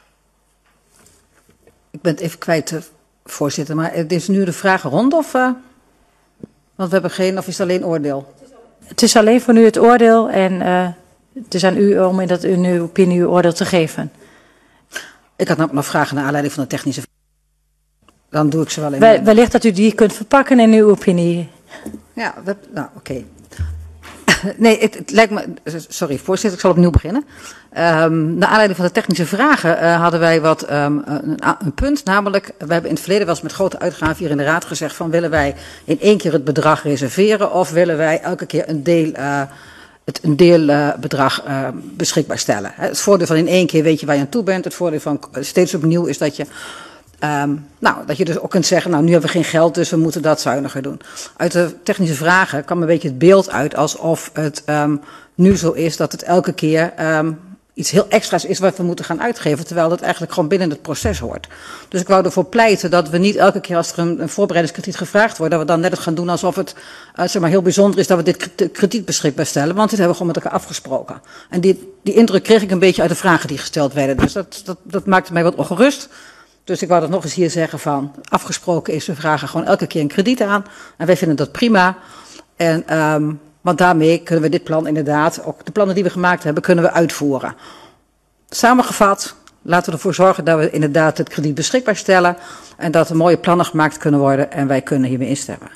Ik ben het even kwijt, voorzitter, maar het is nu de vraag rond of... Uh, want we hebben geen, of is het alleen oordeel? Het is alleen voor nu het oordeel en uh, het is aan u om in dat u uw opinie, uw oordeel te geven. Ik had nog vragen naar aanleiding van de technische... Dan doe ik ze wel in. Wel, wellicht dat u die kunt verpakken in uw opinie. Ja, we, nou oké. Okay. Nee, het, het lijkt me... Sorry, voorzitter, ik zal opnieuw beginnen. Um, naar aanleiding van de technische vragen uh, hadden wij wat um, een, een punt. Namelijk, we hebben in het verleden wel eens met grote uitgaven hier in de raad gezegd van willen wij in één keer het bedrag reserveren of willen wij elke keer een deel... Uh, het een deelbedrag uh, uh, beschikbaar stellen. Het voordeel van in één keer weet je waar je aan toe bent. Het voordeel van steeds opnieuw is dat je... Um, nou, dat je dus ook kunt zeggen, nou nu hebben we geen geld, dus we moeten dat zuiniger doen. Uit de technische vragen kwam een beetje het beeld uit alsof het um, nu zo is dat het elke keer um, iets heel extra's is wat we moeten gaan uitgeven, terwijl dat eigenlijk gewoon binnen het proces hoort. Dus ik wou ervoor pleiten dat we niet elke keer als er een, een voorbereidingskrediet gevraagd wordt, dat we dan net het gaan doen alsof het uh, zeg maar heel bijzonder is dat we dit krediet beschikbaar stellen, want dit hebben we gewoon met elkaar afgesproken. En die, die indruk kreeg ik een beetje uit de vragen die gesteld werden, dus dat, dat, dat maakte mij wat ongerust. Dus ik wou dat nog eens hier zeggen van, afgesproken is, we vragen gewoon elke keer een krediet aan. En wij vinden dat prima. En, um, want daarmee kunnen we dit plan inderdaad, ook de plannen die we gemaakt hebben, kunnen we uitvoeren. Samengevat, laten we ervoor zorgen dat we inderdaad het krediet beschikbaar stellen. En dat er mooie plannen gemaakt kunnen worden en wij kunnen hiermee instemmen.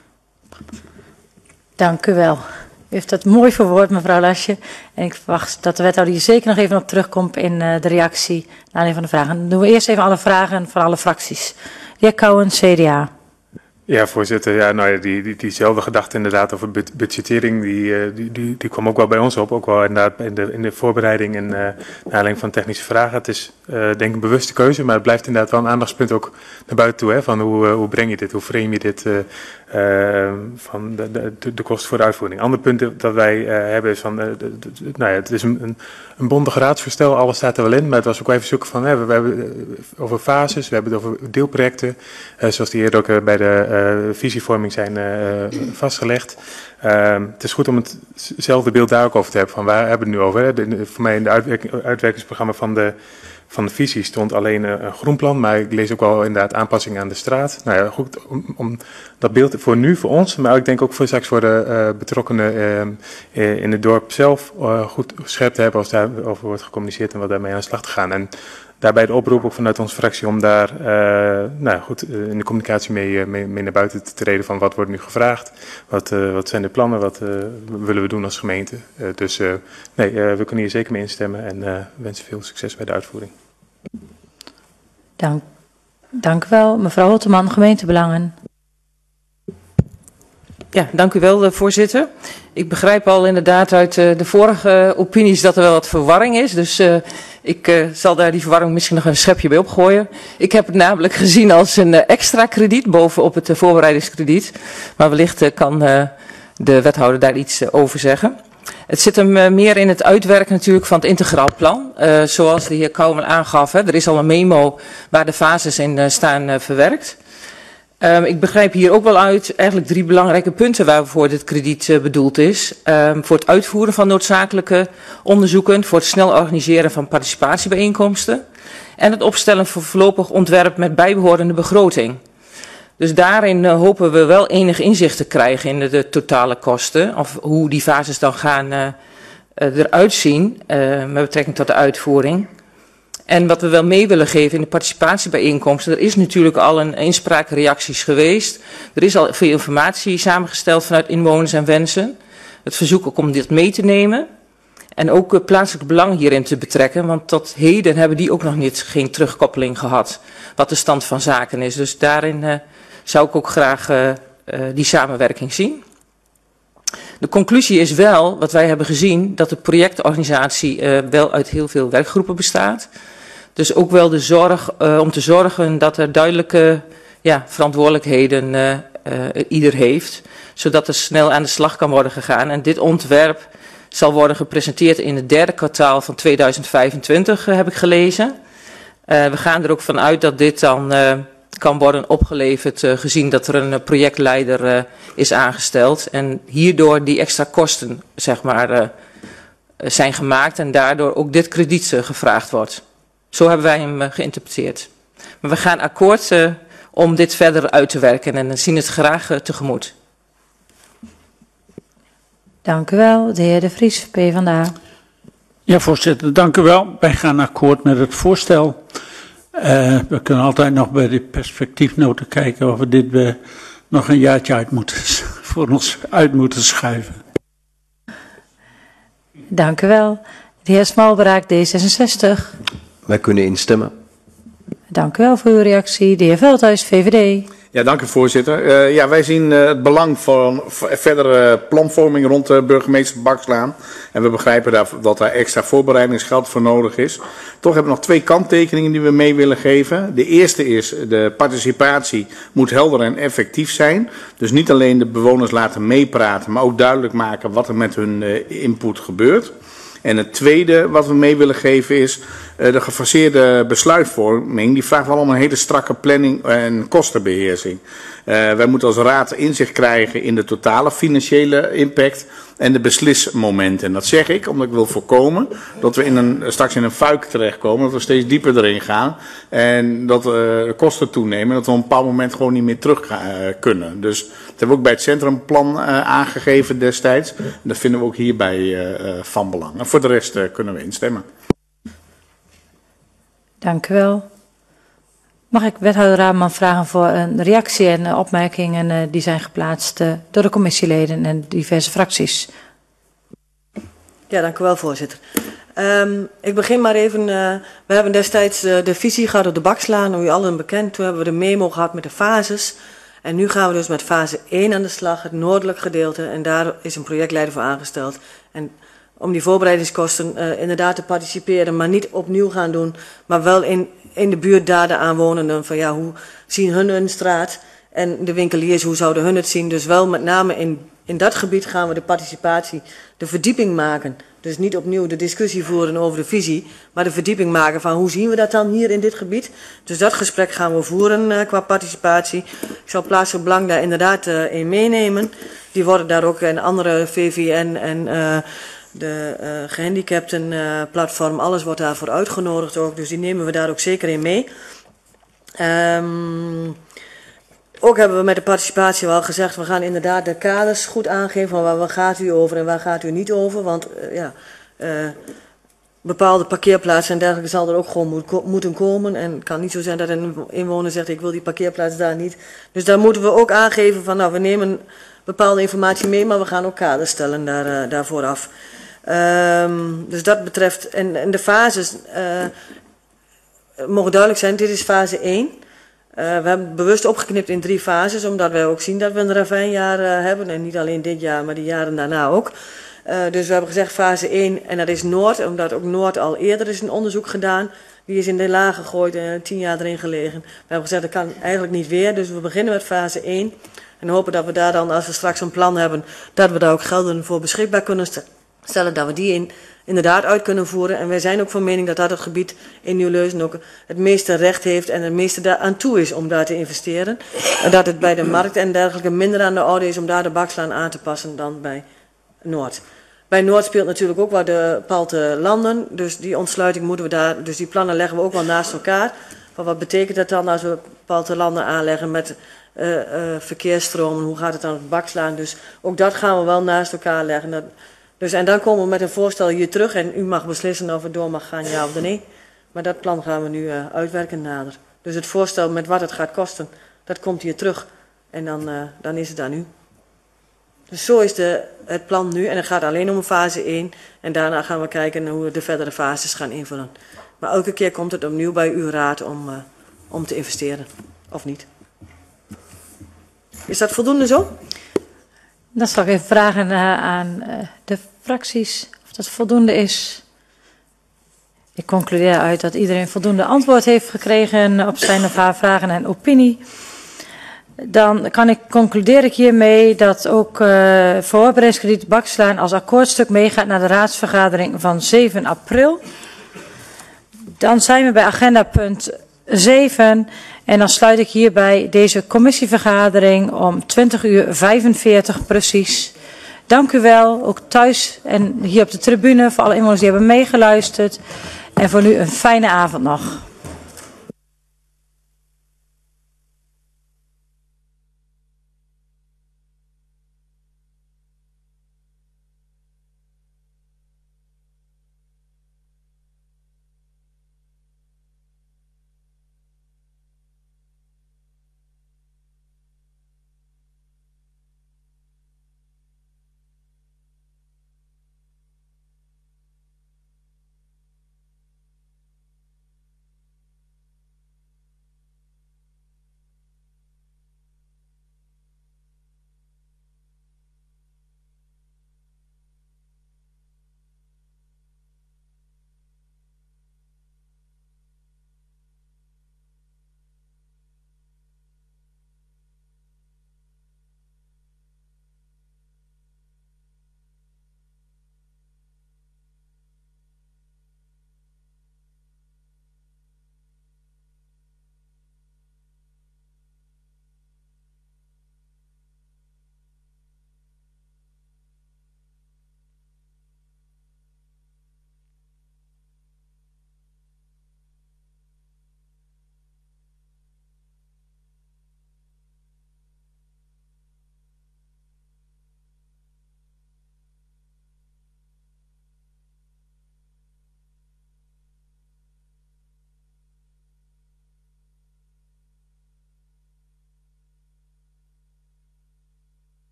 Dank u wel. U heeft dat mooi verwoord, mevrouw Lasje. En ik verwacht dat de wethouder hier zeker nog even op terugkomt in uh, de reactie naar een van de vragen. Dan doen we eerst even alle vragen van alle fracties. De heer Kouwen, C D A. Ja, voorzitter. Ja, nou ja, die, die, diezelfde gedachte inderdaad over budgettering, die, die, die, die kwam ook wel bij ons op. Ook wel inderdaad in de, in de voorbereiding en uh, naar aanleiding van technische vragen. Het is uh, denk ik een bewuste keuze, maar het blijft inderdaad wel een aandachtspunt ook naar buiten toe. Hè, van hoe, uh, hoe breng je dit, hoe frame je dit, uh, uh, van de, de, de kosten voor de uitvoering. Ander punt dat wij uh, hebben is van, uh, de, de, de, nou ja, het is een, een, een bondig raadsvoorstel, alles staat er wel in, maar het was ook even zoeken van, hè, we, we hebben het over fases, we hebben het over deelprojecten, uh, zoals die eerder ook uh, bij de uh, visievorming zijn uh, vastgelegd. Uh, het is goed om hetzelfde beeld daar ook over te hebben, van waar hebben we het nu over? Hè? De, de, voor mij in het uitwerking, uitwerkingsprogramma van de Van de visie stond alleen een groenplan, maar ik lees ook wel inderdaad aanpassingen aan de straat. Nou ja, goed, om, om dat beeld voor nu, voor ons, maar ik denk ook voor straks voor de uh, betrokkenen uh, in het dorp zelf uh, goed scherp te hebben als daarover wordt gecommuniceerd en wat daarmee aan de slag te gaan. En daarbij de oproep ook vanuit onze fractie om daar uh, nou goed, uh, in de communicatie mee, mee, mee naar buiten te treden van wat wordt nu gevraagd, wat, uh, wat zijn de plannen, wat uh, willen we doen als gemeente. Uh, dus uh, nee, uh, we kunnen hier zeker mee instemmen en uh, wensen veel succes bij de uitvoering. Dank, dank u wel. Mevrouw Hotteman, gemeentebelangen. Ja, dank u wel, voorzitter. Ik begrijp al inderdaad uit uh, de vorige opinies dat er wel wat verwarring is. Dus uh, ik uh, zal daar die verwarring misschien nog een schepje bij opgooien. Ik heb het namelijk gezien als een uh, extra krediet bovenop het uh, voorbereidingskrediet. Maar wellicht uh, kan uh, de wethouder daar iets over zeggen. Het zit hem uh, meer in het uitwerken natuurlijk van het integraal plan. Uh, zoals de heer Kouwen aangaf, hè, er is al een memo waar de fases in uh, staan uh, verwerkt. Um, ik begrijp hier ook wel uit eigenlijk drie belangrijke punten waarvoor dit krediet uh, bedoeld is. Um, voor het uitvoeren van noodzakelijke onderzoeken, voor het snel organiseren van participatiebijeenkomsten en het opstellen van voorlopig ontwerp met bijbehorende begroting. Dus daarin uh, hopen we wel enig inzicht te krijgen in de, de totale kosten, of hoe die fases dan gaan uh, uh, eruit zien uh, met betrekking tot de uitvoering. En wat we wel mee willen geven in de participatiebijeenkomsten, er is natuurlijk al een inspraakreacties geweest. Er is al veel informatie samengesteld vanuit inwoners en wensen. Het verzoek ook om dit mee te nemen. En ook uh, plaatselijk belang hierin te betrekken, want tot heden hebben die ook nog niet geen terugkoppeling gehad wat de stand van zaken is. Dus daarin uh, zou ik ook graag uh, uh, die samenwerking zien. De conclusie is wel, wat wij hebben gezien, dat de projectorganisatie uh, wel uit heel veel werkgroepen bestaat. Dus ook wel de zorg uh, om te zorgen dat er duidelijke ja, verantwoordelijkheden uh, uh, ieder heeft. Zodat er snel aan de slag kan worden gegaan. En dit ontwerp zal worden gepresenteerd in het derde kwartaal van tweeduizend vijfentwintig, uh, heb ik gelezen. Uh, we gaan er ook vanuit dat dit dan uh, kan worden opgeleverd, uh, gezien dat er een uh, projectleider uh, is aangesteld. En hierdoor die extra kosten zeg maar, uh, zijn gemaakt en daardoor ook dit krediet uh, gevraagd wordt. Zo hebben wij hem uh, geïnterpreteerd. Maar we gaan akkoord uh, om dit verder uit te werken en zien het graag uh, tegemoet. Dank u wel. De heer De Vries, PvdA. Ja, voorzitter, dank u wel. Wij gaan akkoord met het voorstel. Uh, we kunnen altijd nog bij de perspectiefnoten kijken of we dit uh, nog een jaartje uit moeten, voor ons uit moeten schuiven. Dank u wel. De heer Smalbraak, D zesenzestig. Wij kunnen instemmen. Dank u wel voor uw reactie. De heer Veldhuis, V V D. Ja, dank u voorzitter. Uh, ja, wij zien uh, het belang van verdere planvorming rond de burgemeester Bakslaan. En we begrijpen daar, dat daar extra voorbereidingsgeld voor nodig is. Toch hebben we nog twee kanttekeningen die we mee willen geven. De eerste is, de participatie moet helder en effectief zijn. Dus niet alleen de bewoners laten meepraten, maar ook duidelijk maken wat er met hun uh, input gebeurt. En het tweede wat we mee willen geven is uh, de gefaseerde besluitvorming. Die vraagt wel om een hele strakke planning en kostenbeheersing. Uh, wij moeten als raad inzicht krijgen in de totale financiële impact en de beslismomenten. En dat zeg ik omdat ik wil voorkomen dat we in een, straks in een fuik terechtkomen. Dat we steeds dieper erin gaan en dat uh, de kosten toenemen. En dat we op een bepaald moment gewoon niet meer terug uh, kunnen. Dus dat hebben we ook bij het centrumplan uh, aangegeven destijds. En dat vinden we ook hierbij uh, uh, van belang. En voor de rest uh, kunnen we instemmen. Dank u wel. Mag ik wethouder Raadman vragen voor een reactie en uh, opmerkingen uh, die zijn geplaatst uh, door de commissieleden en diverse fracties. Ja, dank u wel, voorzitter. Um, ik begin maar even. Uh, we hebben destijds uh, de visie gehad op de Bakslaan, u allen bekend. Toen hebben we de memo gehad met de fases. En nu gaan we dus met fase één aan de slag, het noordelijk gedeelte. En daar is een projectleider voor aangesteld. En om die voorbereidingskosten uh, inderdaad te participeren, maar niet opnieuw gaan doen, maar wel in, in de buurt daar de aanwonenden. Van ja, hoe zien hun hun straat? En de winkeliers, hoe zouden hun het zien? Dus wel met name in, in dat gebied gaan we de participatie, de verdieping maken. Dus niet opnieuw de discussie voeren over de visie, maar de verdieping maken van hoe zien we dat dan hier in dit gebied. Dus dat gesprek gaan we voeren uh, qua participatie. Ik zal plaatselijk belang daar inderdaad uh, in meenemen. Die worden daar ook in andere V V N en uh, de uh, gehandicapten uh, platform, alles wordt daarvoor uitgenodigd ook. Dus die nemen we daar ook zeker in mee. Um, Ook hebben we met de participatie wel gezegd, we gaan inderdaad de kaders goed aangeven van waar, waar gaat u over en waar gaat u niet over. Want uh, ja, uh, bepaalde parkeerplaatsen en dergelijke zal er ook gewoon moet, moeten komen. En het kan niet zo zijn dat een inwoner zegt, ik wil die parkeerplaats daar niet. Dus daar moeten we ook aangeven van, nou, we nemen bepaalde informatie mee, maar we gaan ook kaders stellen daar, uh, daarvoor af. Um, dus dat betreft, en, en de fases uh, mogen duidelijk zijn, dit is fase één. Uh, we hebben het bewust opgeknipt in drie fases, omdat wij ook zien dat we een ravijnjaar uh, hebben. En niet alleen dit jaar, maar die jaren daarna ook. Uh, dus we hebben gezegd fase één, en dat is Noord, omdat ook Noord al eerder is een onderzoek gedaan. Die is in de laag gegooid en tien jaar erin gelegen. We hebben gezegd, dat kan eigenlijk niet weer, dus we beginnen met fase één. En hopen dat we daar dan, als we straks een plan hebben, dat we daar ook gelden voor beschikbaar kunnen stellen. Dat we die in, inderdaad uit kunnen voeren. En wij zijn ook van mening dat dat het gebied in Nieuw-Leuzen ook het meeste recht heeft en het meeste daar aan toe is om daar te investeren. En dat het bij de markt en dergelijke minder aan de orde is om daar de bakslaan aan te passen dan bij Noord. Bij Noord speelt natuurlijk ook wel de Palte landen, dus die ontsluiting moeten we daar, dus die plannen leggen we ook wel naast elkaar. Maar wat betekent dat dan als we Palte landen aanleggen met uh, uh, verkeersstromen, hoe gaat het dan met bakslaan? Dus ook dat gaan we wel naast elkaar leggen. Dat, dus, en dan komen we met een voorstel hier terug en u mag beslissen of het door mag gaan, ja of nee. Maar dat plan gaan we nu uh, uitwerken nader. Dus het voorstel met wat het gaat kosten, dat komt hier terug en dan, uh, dan is het aan u. Dus zo is de, het plan nu en het gaat alleen om fase één en daarna gaan we kijken hoe we de verdere fases gaan invullen. Maar elke keer komt het opnieuw bij uw raad om, uh, om te investeren, of niet. Is dat voldoende zo? Dan zal ik even vragen uh, aan uh, de fracties of dat voldoende is. Ik concludeer uit dat iedereen voldoende antwoord heeft gekregen op zijn of haar vragen en opinie. Dan kan ik, concludeer ik hiermee dat ook uh, voorbereidingskrediet Bakslaan als akkoordstuk meegaat naar de raadsvergadering van zeven april. Dan zijn we bij agenda punt zeven en dan sluit ik hierbij deze commissievergadering om twintig uur vijfenveertig precies. Dank u wel, ook thuis en hier op de tribune voor alle inwoners die hebben meegeluisterd. En voor nu een fijne avond nog.